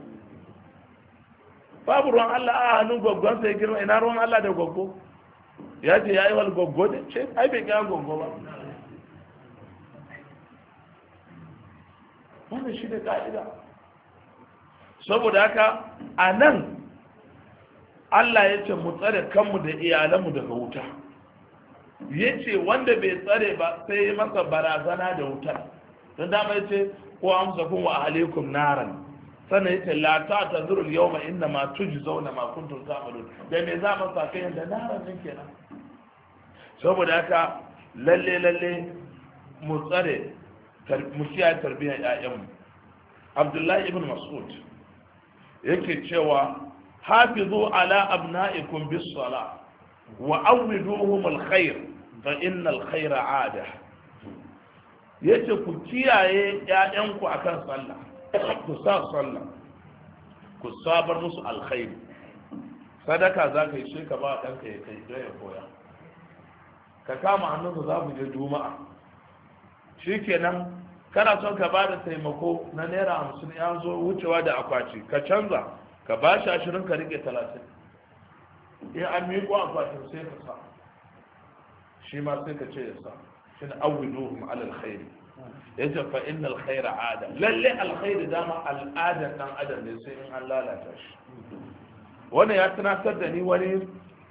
babu ruwan Allah a hannun gwaggon sai girma ina ruwan Allah da gwaggo ya ce ya yi wal gwaggo da ce ai bai kira gwaggo ba wannan shi ne ka'ida saboda haka a nan Allah ya ce mu tsare kanmu da iyalanmu daga wuta ya ce wanda bai tsare ba sai ya masa barazana da wutar don dama ya ce ko amsa kun wa alaikum naran sannan ya ce la ta ta zuru yau ma inna ma tuji zauna ma kuntum ta'malun da me za mu sa kai da naran din kenan saboda haka lalle mu tsare mu kiyaye tarbiyyar ƴaƴanmu Abdullahi ibn Mas'ud yake cewa hafizu ala abna'ikum bis sala wa awwiduhum al khair fa inna al khaira 'ada yace ku kiyaye ƴaƴanku akan sallah ku sa sallah ku sabar musu alkhairi sadaka za ka yi shi ka ba ɗanka ya kai don ya koya ka kama hannunsa za ku je juma'a shi kenan kana son ka ba da taimako na naira 50 ya zo wucewa da akwati ka canza ka ba shi 20 ka rike 30 in an miƙo akwatin sai ka sa shi ma sai ka ce ya sa shi ne awwiduhum ala alkhairi yace fa innal khaira ada lalle alkhairi dama al'adar dan adam ne sai in an lalata shi wannan ya tunatar da ni wani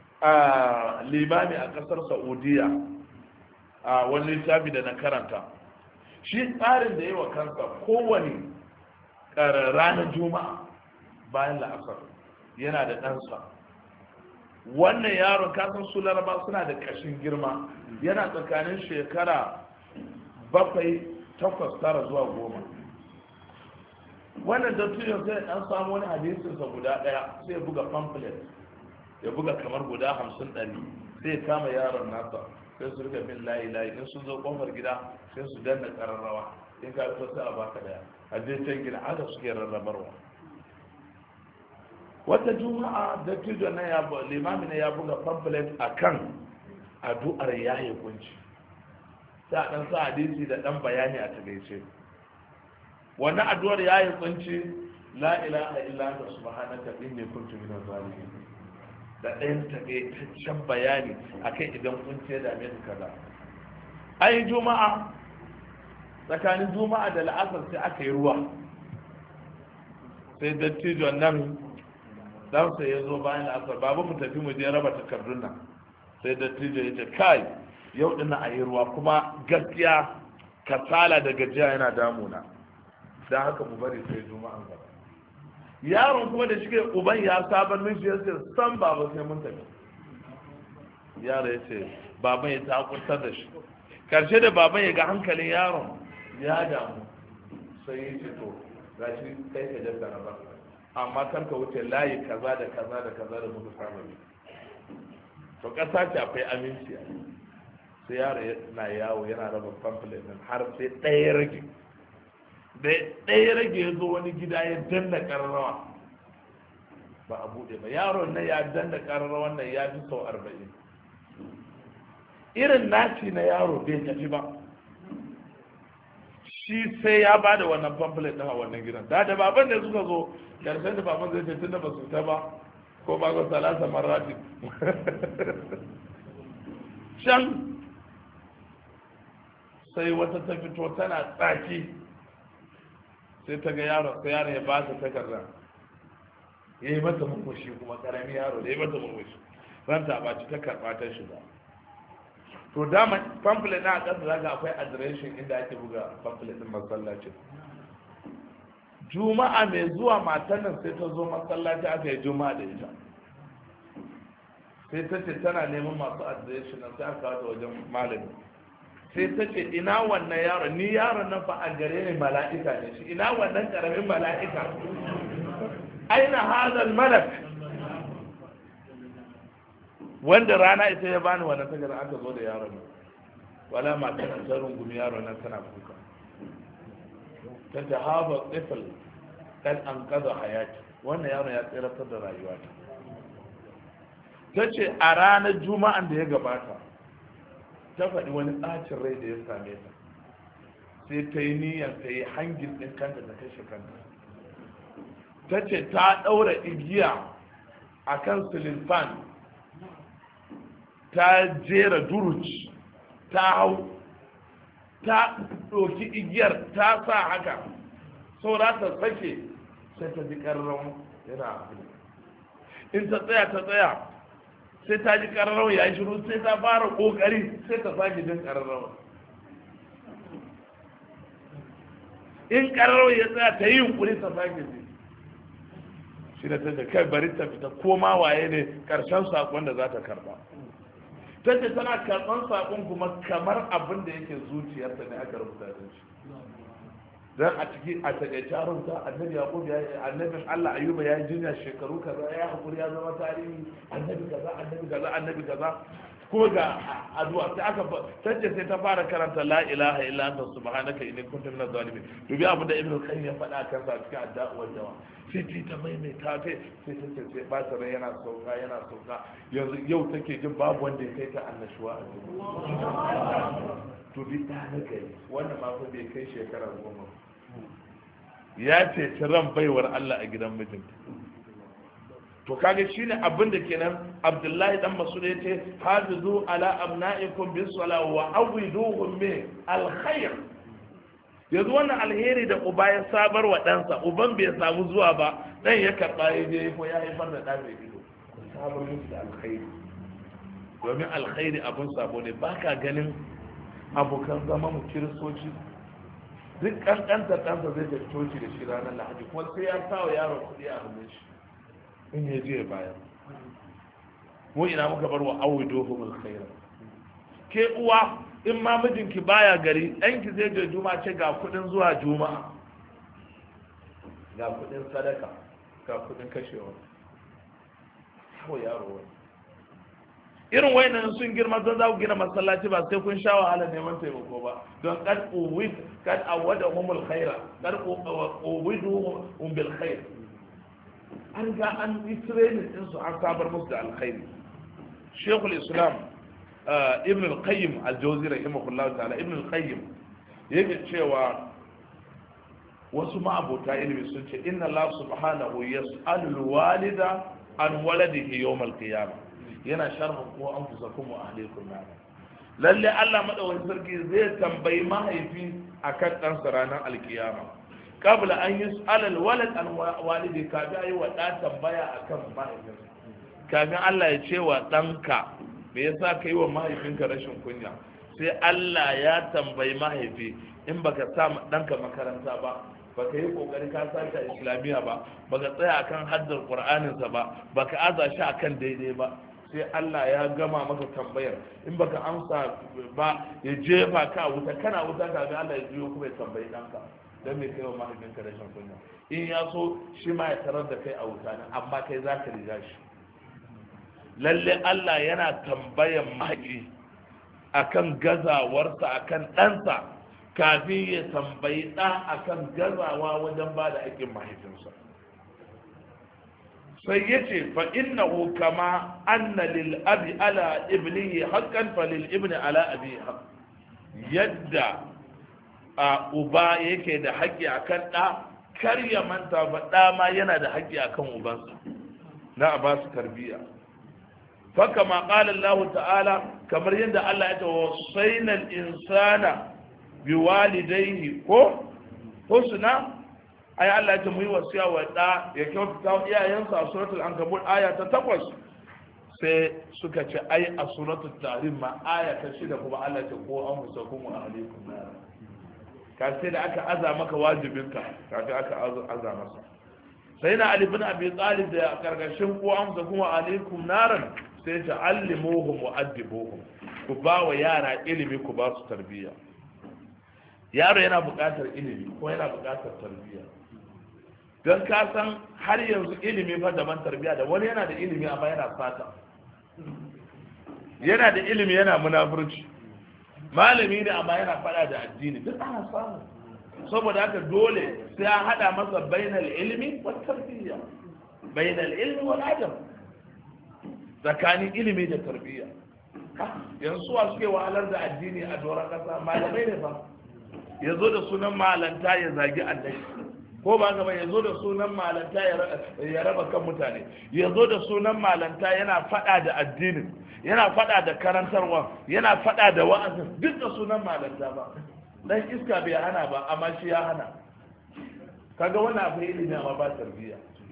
limami a kasar Saudiya a wani littafi da na karanta shi tsarin da yawa kansa kowane ranar juma'a bayan la'asar yana da ɗansa wannan yaron kasan su laraba suna da ƙashin girma yana tsakanin shekara 7, 8, 9 zuwa 10 wannan dattijon sai an samu wani hadisinsa guda ɗaya sai ya buga pamphlet ya buga kamar guda 50 ɗari sai ya kama yaron nasa sai su rika bin layi in sun zo kofar gida sai su danna ƙararrawa in ka fito sai a baka daya a je can gida haka suke rarrabarwa wata juma'a dattijon na ya limami ne ya buga pamphlet akan addu'ar yaye kunci sai a dan sa hadisi da dan bayani a tagaice wannan addu'ar yayi kunci la ilaha illa anta subhanaka inni kuntu minaz zalimin da ɗayan tagaitaccen bayani akan idan kunci ya dame ka kaza ai juma'a tsakanin juma'a da la'asar sai aka yi ruwa sai dattijon nan dan sai ya zo bayan la'asar babu mu tafi mu je raba takardun nan sai dattijo ya ce kai yau din a yi ruwa kuma gaskiya kasala da gajiya yana damuna don haka mu bari sai juma'an gaba yaron kuma da shi uban ya sabar min shi ya ce san baba sai mun tafi yaro ya ce baban ya takuntar da shi karshe da baban ya ga hankalin yaron ya damu sai ya ce to gashi kai ka jadda na ba amma kar ka wuce layi kaza da kaza da kaza da muka saba ne to kasa ce akwai aminci a sai yaro na yawo yana raba pamphlet din har sai ɗaya rage da ɗaya rage ya zo wani gida ya danna ƙararrawa ba a buɗe ba yaron nan ya danna ƙararrawan nan ya fi sau 40 irin naci na yaro bai tafi ba shi sai ya ba da wannan pamphlet ɗin a wannan gidan da baban da suka zo karshen da baban zai ce tun da ba su ta ba ko ba ga salasa marrati can sai wata ta fito tana tsaki sai ta ga yaro sai yaro ya ba ta takardar ya yi mata murmushi kuma karami yaro da ya yi mata murmushi ranta ba ci ta karɓa ta shiga to dama pamphlet na ƙasa zaga akwai adireshin inda ake buga pamphlet din masallacin juma'a mai zuwa matan nan sai ta zo masallaci aka yi juma'a da ita sai ta ce tana neman masu adireshin nan sai aka kawo wajen malami sai ta ce ina wannan yaron ni yaron nan fa a gare ni mala'ika ne shi ina wannan karamin mala'ika aina hadal malak wanda rana ita ya bani wannan tagar aka zo da yaron nan wala matan ta rungumi yaron nan tana kuka ta tahaba tsifil kan an kaza hayati wannan yaron ya tsiratar da rayuwata ta ce a ranar juma'an da ya gabata ta faɗi wani ɓacin rai da ya same ta sai ta yi niyyar ta yi hangin ɗin kanta da kashe kanta ta ce ta ɗaura igiya a kan silifan ta jera duruc ta hau ta ɗauki igiyar ta sa haka saura ta sake sai ta ji ƙararrawa yana in ta tsaya sai ta ji ƙararrawa ya yi shiru sai ta fara ƙoƙari sai ta sake jin ƙararrawa in ƙararrawa ya tsaya ta yi yunƙuri ta sake ji shi da ta ce kai bari ta fita ko ma waye ne ƙarshen saƙon da za ta karɓa ta ce tana karɓar saƙon kuma kamar abin da yake zuciyarta ne aka rubuta da shi dan a ciki a takaice a rubuta annabi yaqub ya annabin Allah ayyuba ya jinya shekaru kaza ya hakuri ya zama tarihi annabi kaza ko ga addu'a sai aka tace sai ta fara karanta la ilaha illa anta subhanaka inni kuntu minaz zalimin dubi abin da ibnu qayyim ya faɗa kan sa cikin addu'a wal jawa sai ta maimaita sai ba ta rai yana sauka yanzu yau take jin babu wanda ya kai ta annashuwa a duniya to bi ta na gari wannan ma fa bai kai shekara 10 ya ce ran baiwar Allah a gidan mijinta to kage shine abin da kenan Abdullahi dan Mas'ud yace hafizu ala abna'ikum bis sala wa awiduhum min alkhair yanzu wannan alheri da uba ya sabar wa ɗansa uban bai samu zuwa ba dan ya karɓa ya je ko ya haifar da ɗan mai ido sabar musu da alkhairi domin alkhairi abun sabo ne baka ganin abokan zama mu kiristoci duk kankantar ɗansa zai tafi coci da shi ranar lahadi kuma sai ya sa wa yaron kuɗi a hannun shi in ya je bayan mu ina muka bar wa awiduhum alkhair ke uwa in ma mijinki baya gari ɗanki zai je juma'a ce ga kuɗin zuwa juma'a ga kuɗin sadaka ga kuɗin kashewa kawai yaro wani irin wayannan sun girma don za ku gina masallaci ba sai kun sha wahala neman taimako ba don kad awada humul khaira kad uwidu bil khair an ga an yi training din su an sabar musu da alkhairi shekul islam ibn al-qayyim al-jawzi rahimahullahu ta'ala ibn al-qayyim yake cewa wasu ma'abota ilimi sun ce inna Allah subhanahu yas'alul walida an waladihi yawm al-qiyamah yana sharha ko an fusakum wa ahlikum nar lalle Allah madawacin sarki zai tambayi mahaifi akan ɗansa ranar alkiyama kabla an yus'al al-walad an walidi kafi ayi wa da tambaya akan mahaifinsa kafin Allah ya ce wa ɗanka me yasa kai wa mahaifinka rashin kunya sai Allah ya tambayi mahaifi in baka sa ɗanka makaranta ba baka yi kokari ka sa shi islamiyya ba baka tsaya akan haddar qur'aninsa ba baka aza shi akan daidai ba sai Allah ya gama maka tambayar in baka amsa ba ya jefa ka wuta kana wuta ka ga Allah ya jiyo kuma ya tambayi ɗanka don me kai wa mahaifinka rashin kunya in ya so shi ma ya tarar da kai a wuta ne amma kai za ka riga shi lalle Allah yana tambayan mahaifi akan gazawarsa akan ɗansa kafin ya tambayi ɗa akan gazawa wajen ba da haƙƙin mahaifinsa sai ya ce fa innahu kama anna lil abi ala ibnihi haqqan fa lil ibni ala abi haqq yadda uba yake da haƙƙi akan ɗa kar ya manta ba ɗa ma yana da haƙƙi akan ubansa na a ba su tarbiyya fa kama qala Allah ta'ala kamar yadda Allah ya ce wasayna al insana biwalidayhi ko husna ai Allah ya ce mu yi wasiya wa da ya kyautata wa iyayensa a suratul ankabut aya ta 8 sai suka ce ai a suratul tahrim ma aya ta 6 kuma Allah ya ce ko an musakum wa alaikum nar ka sai da aka aza maka wajibinka kafin aka aza masa sai na Ali bin Abi Talib da karkashin ko an musakum wa alaikum nar sai ta allimuhum wa addibuhum ku ba wa yara ilimi ku ba su tarbiyya yaro yana buƙatar ilimi ko yana buƙatar tarbiyya don ka san har yanzu ilimi fa daban tarbiyya da wani yana da ilimi amma yana fata yana da ilimi yana munafurci malami ne amma yana fada da addini duk ana samu saboda haka dole sai an hada masa bainal ilmi wa tarbiyya bainal ilmi wal adab tsakanin ilimi da tarbiyya. Yanzu wa suke wahalar da addini a doron kasa malamai ne ba, ya zo da sunan malanta ya zagi annabi, ko ba gaba ya zo da sunan malanta ya raba kan mutane, ya zo da sunan malanta yana fada da addinin, yana fada da karantarwa, yana fada da wa'azin, duk da sunan malanta ba. Dan iska bai hana ba amma shi ya hana. Kaga wannan abu ilimi amma ba tarbiyya.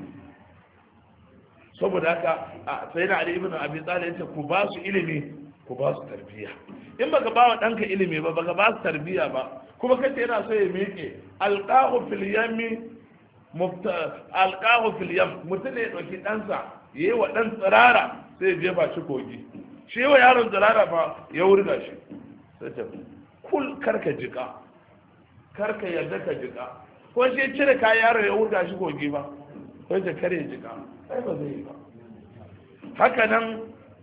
Saboda haka sai na Ali ibn Abi Talib yace ku ba su ilimi, ku ba su tarbiyya. In baka ba wa danka ilimi ba, baka ba su tarbiyya ba, kuma kace yana so ya miƙe alqahu fil yammi alqahu fil yam, mutum ne ya dauki ɗansa yayi wa dan tsirara sai ya jefa shi kogi, shi wa yaron tsirara fa ya wurga shi, sai ta kul karka jika, karka yarda ka jika, ko shi cire kayan yaro ya wurga shi kogi ba, sai ta kare jika, ai ba zai yi ba. Haka nan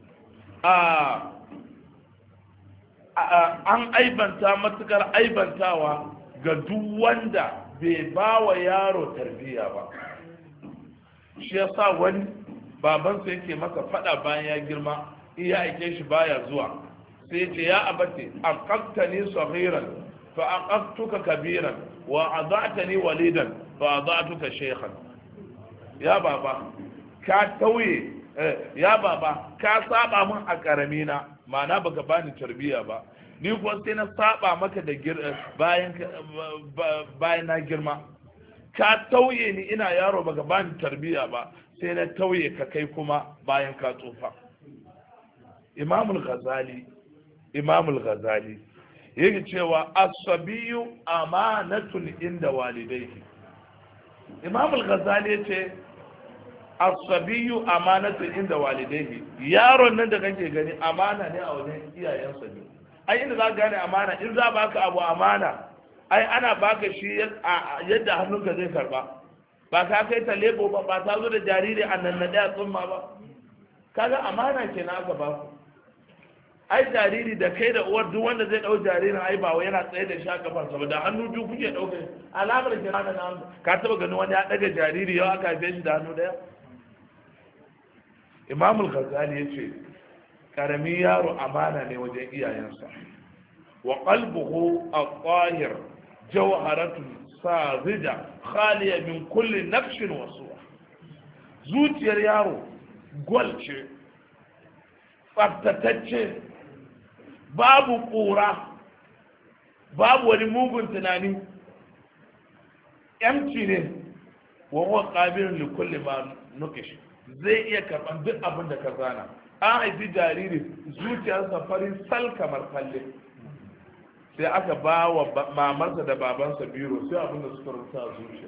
an aibanta matukar aibantawa ga duk wanda bai ba wa yaro tarbiyya ba. Shi ya sa wani babansa yake masa fada bayan ya girma, iya aike shi baya zuwa, sai ce ya abati aqaqtani saghiran fa aqaqtuka kabiran wa ada'tani walidan fa ada'tuka shaykhan. Ya baba ka tauye, ya baba ka saba min a karamina, ma'ana baka bani tarbiyya ba, ni kuwa sai na saba maka da bayan na girma. Ka tauye ni ina yaro baka bani tarbiyya ba, sai na tauye ka kai kuma bayan ka tsufa. Imamul Ghazali yake cewa as-sabiyyu amanatun inda walidayhi. Imamul Ghazali yace as-sabiyyu amanatun inda walidayhi, yaron nan da kake gani amana ne a wajen iyayensa ne. Ai inda za ka gane amana, in za baka abu amana, ai ana baka shi yadda hannunka zai karba, ba ka kai ta lebo ba ta zo da jariri a nan na daya tsumma ba, kaga amana ke na aka baku. Ai jariri da kai da uwar duk wanda zai dau jaririn ai ba wai yana tsaye da shi a kafarsa ba, da hannu biyu kuke dauke, alamar ke na hannu. Ka taba ganin wani ya daga jariri yau aka haife shi da hannu daya? Imamul Ghazali yace karamin yaro amana ne wajen iyayensa. Wa qalbuhu at-tahir jawharatun sazida khaliya min kulli nafshin wa su'a. Zuciyar yaro gwal ce, tsaftatacce, babu ƙura, babu wani mugun tunani, empty ne, wa huwa qabilun li kulli ma nukish, zai iya karban duk abin da ka zana. An haifi jariri zuciyarsa farin sal kamar falle, sai aka ba wa mamarsa da babansa biro, sai abin da suka rubuta a zuciya.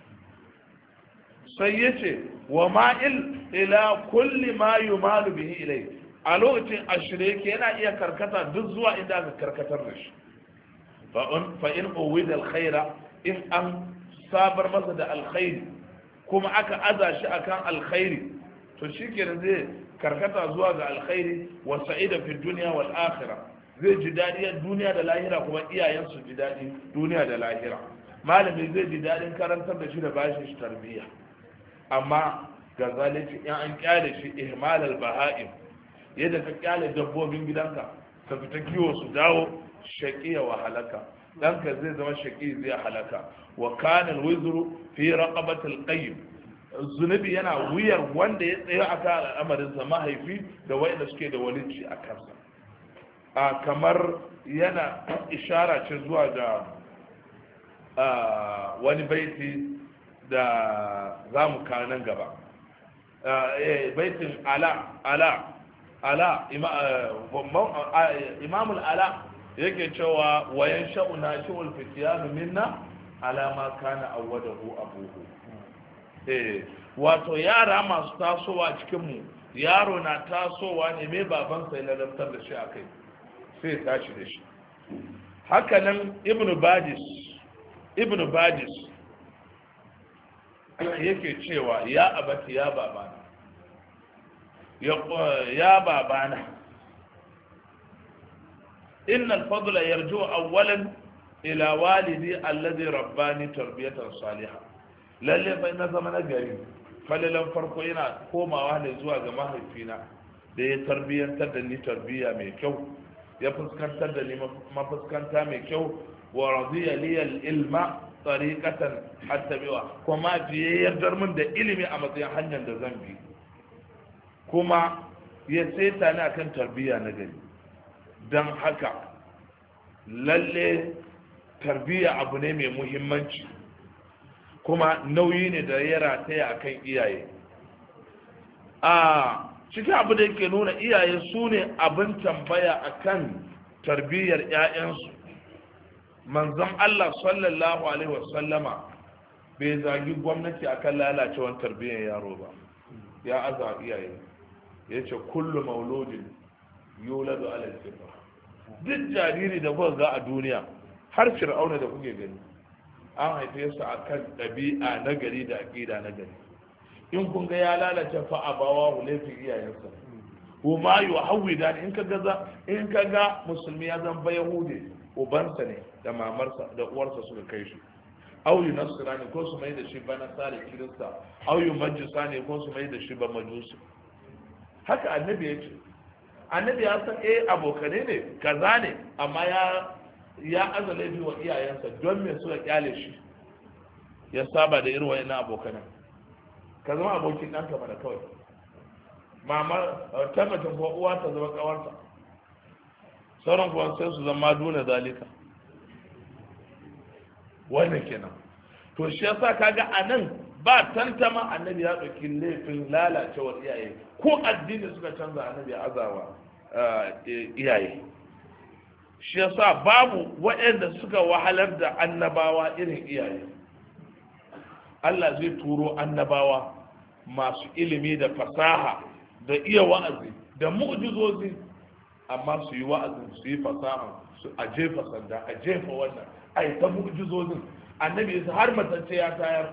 Sai ya ce wa ma'il ila kulli ma yumalu bihi ilai, a lokacin ashire yake yana iya karkata duk zuwa inda aka karkatar da shi. Fa in uwid alkhaira, in an sabar masa da alkhairi kuma aka aza shi akan alkhairi, to shikenan zai karkata zuwa ga alkhairi wa sa'ida fi dunya wal akhirah, zai ji dadi duniya da lahira, kuma iyayen su ji dadi duniya da lahira. Malami zai ji dadin karantar da shi da bashi shi tarbiyya. Amma ga zalunci in an kyale shi ihmal al baha'im, yadda ka kyale dabbobin gidanka ka fita kiwo su dawo, shaqiya wa halaka, danka zai zama shaqi zai halaka. Wa kana al wizru fi raqabati al qayyim, zunubi yana wuyar wanda ya tsaye a kan al'amarinsa, mahaifi da wanda suke da walici a kansa. Kamar yana ishara ce zuwa ga wani baiti da za mu kawo nan gaba, baitin imamul ala yake cewa wayan sha'una shi'ul fitiyanu minna alama kana awwadahu abuhu. Wato yara masu tasowa cikinmu, yaro na tasowa ne mai babansa ya ladabtar da shi a kai, sai tashi da shi. Hakanan ibn badis yake cewa ya abati ya babana, ya babana innal fadla yarju awwalan ila walidi alladhi rabbani tarbiyatan salihah. Lalle fa na zama na gari, falalan farko yana komawa ne zuwa ga mahaifina da ya tarbiyyantar da ni tarbiyya mai kyau ya fuskantar da ni mafuskanta mai kyau wa radiya li al-ilma tariqatan attabi'a kuma ya yardar min da ilimi a matsayin hanyar da zan bi kuma ya saita ni akan tarbiyya na gari dan haka lalle tarbiyya abu ne mai muhimmanci kuma nauyi ne da ya rataya akan iyaye a cikin abu da yake nuna iyaye su ne abin tambaya akan tarbiyyar 'ya'yansu manzon Allah sallallahu alaihi wasallama bai zagi gwamnati akan lalacewar tarbiyyar yaro ba ya aza iyaye ya ce kullu mauludin yuladu ala al-fitra duk jariri da kuka ga a duniya har fir'auna da kuke gani an haife su akan ɗabi'a na gari da aƙida na gari in kun ga ya lalace fa abawa laifin iyayensa ko ma yu hawida in ka ga musulmi ya zama yahudi ubansa ne da mamarsa da uwarsa suka kai shi au yu nasrani ko su mai da shi ba nasara kirista au yu majusani ko su mai da shi ba majusi haka annabi ya ce annabi ya san abokane ne kaza ne amma ya aza laifi wa iyayensa don me suka kyale shi ya saba da irin wa'annan abokanan ka zama abokin ɗanka mana kawai mama tabbatin ko uwa ta zama kawarta sauran kuwa sai su zama duna zalika wannan kenan to shi yasa kaga anan ba tantama annabi ya ɗauki laifin lalacewar iyaye ko addini suka canza annabi ya azawa iyaye shi yasa babu waɗanda suka wahalar da annabawa irin iyaye Allah zai turo annabawa masu ilimi da fasaha da iya wa'azi da mu'jizozi amma su yi wa'azin su yi fasaha su a jefa sanda a jefa wannan ai ta mu'jizozin annabi har matacce ya tayar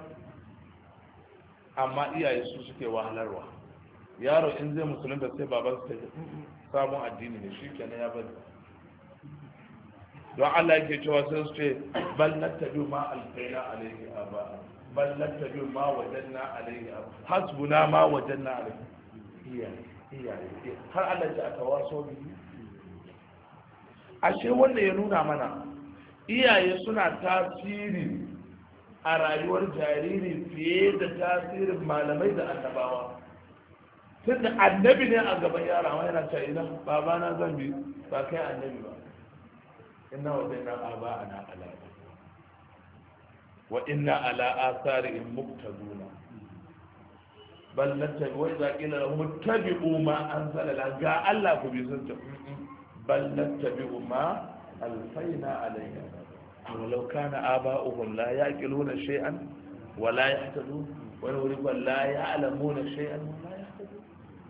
amma iyaye su suke wahalarwa yaro in zai musulunta sai baban su take sabon addini ne shikenan ya bari don Allah yake cewa sai su ce bal nattabi ma alfaina alaihi aba bal nattabi ma wajanna alaihi aba hasbuna ma wajanna alaihi iyaye har Allah ya tawaso bi ashe wanda ya nuna mana iyaye suna tasiri a rayuwar jariri fiye da tasirin malamai da annabawa tunda annabi ne a gaban yara wani yana cewa idan babana zan bi ba kai annabi ba inna wajadna aba'ana ala wa inna ala atharihim muqtaduna bal nattabi wa idza qila lahum ittabi'u ma anzala la ga Allah ku bi sun bal nattabi'u ma alfayna alayka ولو كان آباؤهم لا يأكلون شيئا ولا يهتدون ولو لا يعلمون شيئا ولا يهتدون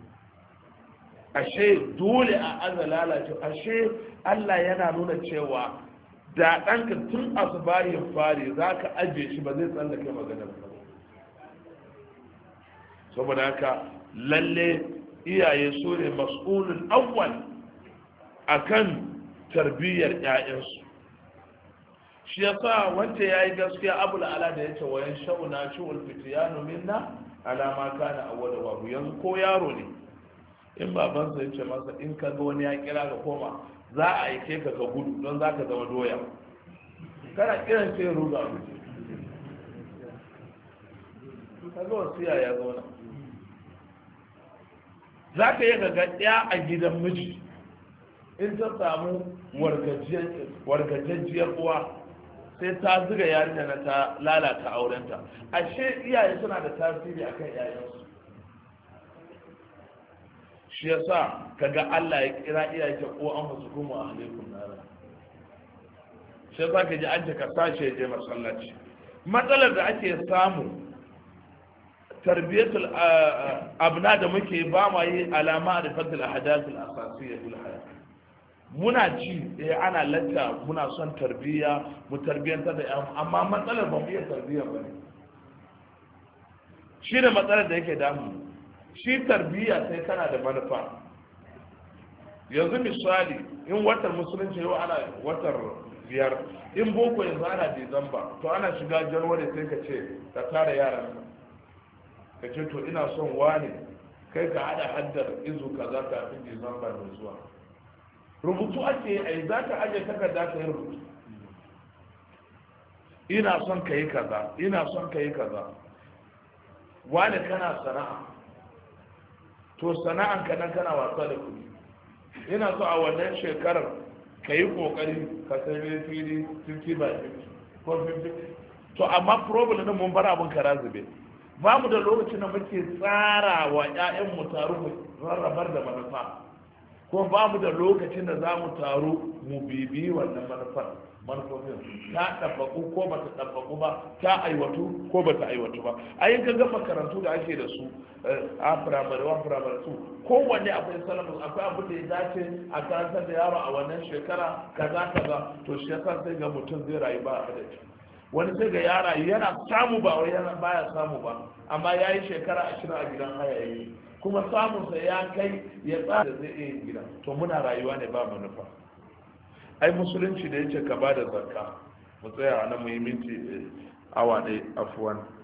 ashe dole a aza lalace ashe Allah yana nuna cewa da ɗanka tun asubahin fari za ka ajiye shi ba zai tsallake maganar ba saboda haka lalle iyaye su ne mas'ulun awwal akan tarbiyyar 'ya'yansu shi yasa wanda yayi gaskiya abul ala da yace wayan shauna shul fitiyanu minna ala ma kana awwala wa yanzu ko yaro ne in baban sa yace masa in ka ga wani ya kira ka koma za a aike ka ka gudu don za ka zama doya kana kiran sai ruga kaga wasiya ya zauna za ka yi ga ɗaya a gidan miji in ta samu wargajejjiyar uwa sai ta zuga yarinya na ta lalata aurenta ashe iyaye suna da tasiri akan yayansu shi yasa kaga Allah ya kira iyaye ta ko an musu kuma alaikum nara shi yasa kaji an ka sace je masallaci matsalar da ake samu tarbiyatul abna da muke ba ma yi alama da fadl ahadath al asasiyya fil hayat muna ci ana lacca muna son tarbiyya mu tarbiyyantar da yan amma matsalar ba mu iya tarbiyya ba ne shi ne matsalar da yake damu shi tarbiyya sai kana da manufa yanzu misali in watar musulunci yau ana watar biyar in boko yanzu ana disamba to ana shiga janwari sai ka ce ka tara yaran ka ce to ina son wane kai ka hada haddar izu kaza kafin disamba mai zuwa rubutu ake yi za ka aje takarda ka yi rubutu ina son ka yi kaza ina son ka yi kaza wani kana sana'a to sana'an ka nan kana wasa da kuɗi ina so a wannan shekarar ka yi kokari ka sai fili 50 by 50 ko 50 to amma problem din mun bar abin kara zube ba mu da lokacin da muke tsara wa ƴaƴan mu taru mu rarrabar da manufa ko ba mu da lokacin da za mu taru mu bibi wannan manufofin ta ɗabbaƙu ko ba ta ɗabbaƙu ba ta aiwatu ko ba ta aiwatu ba a yin ga makarantu da ake da su a firamare 1 firamare 2 kowanne akwai salamus akwai abu da ya dace a karantar da yaro a wannan shekara kaza kaza to shi yasa sai ga mutum zai rayu ba a adadi wani sai ga yara yana samu ba wai yana baya samu ba amma ya yi shekara 20 a gidan haya yayi kuma samunsa ya kai ya tsara da zai iya gida to muna rayuwa ne ba manufa ai musulunci da yace ka bada zakka mu tsaya a nan mu yi minti awa ɗaya afuwan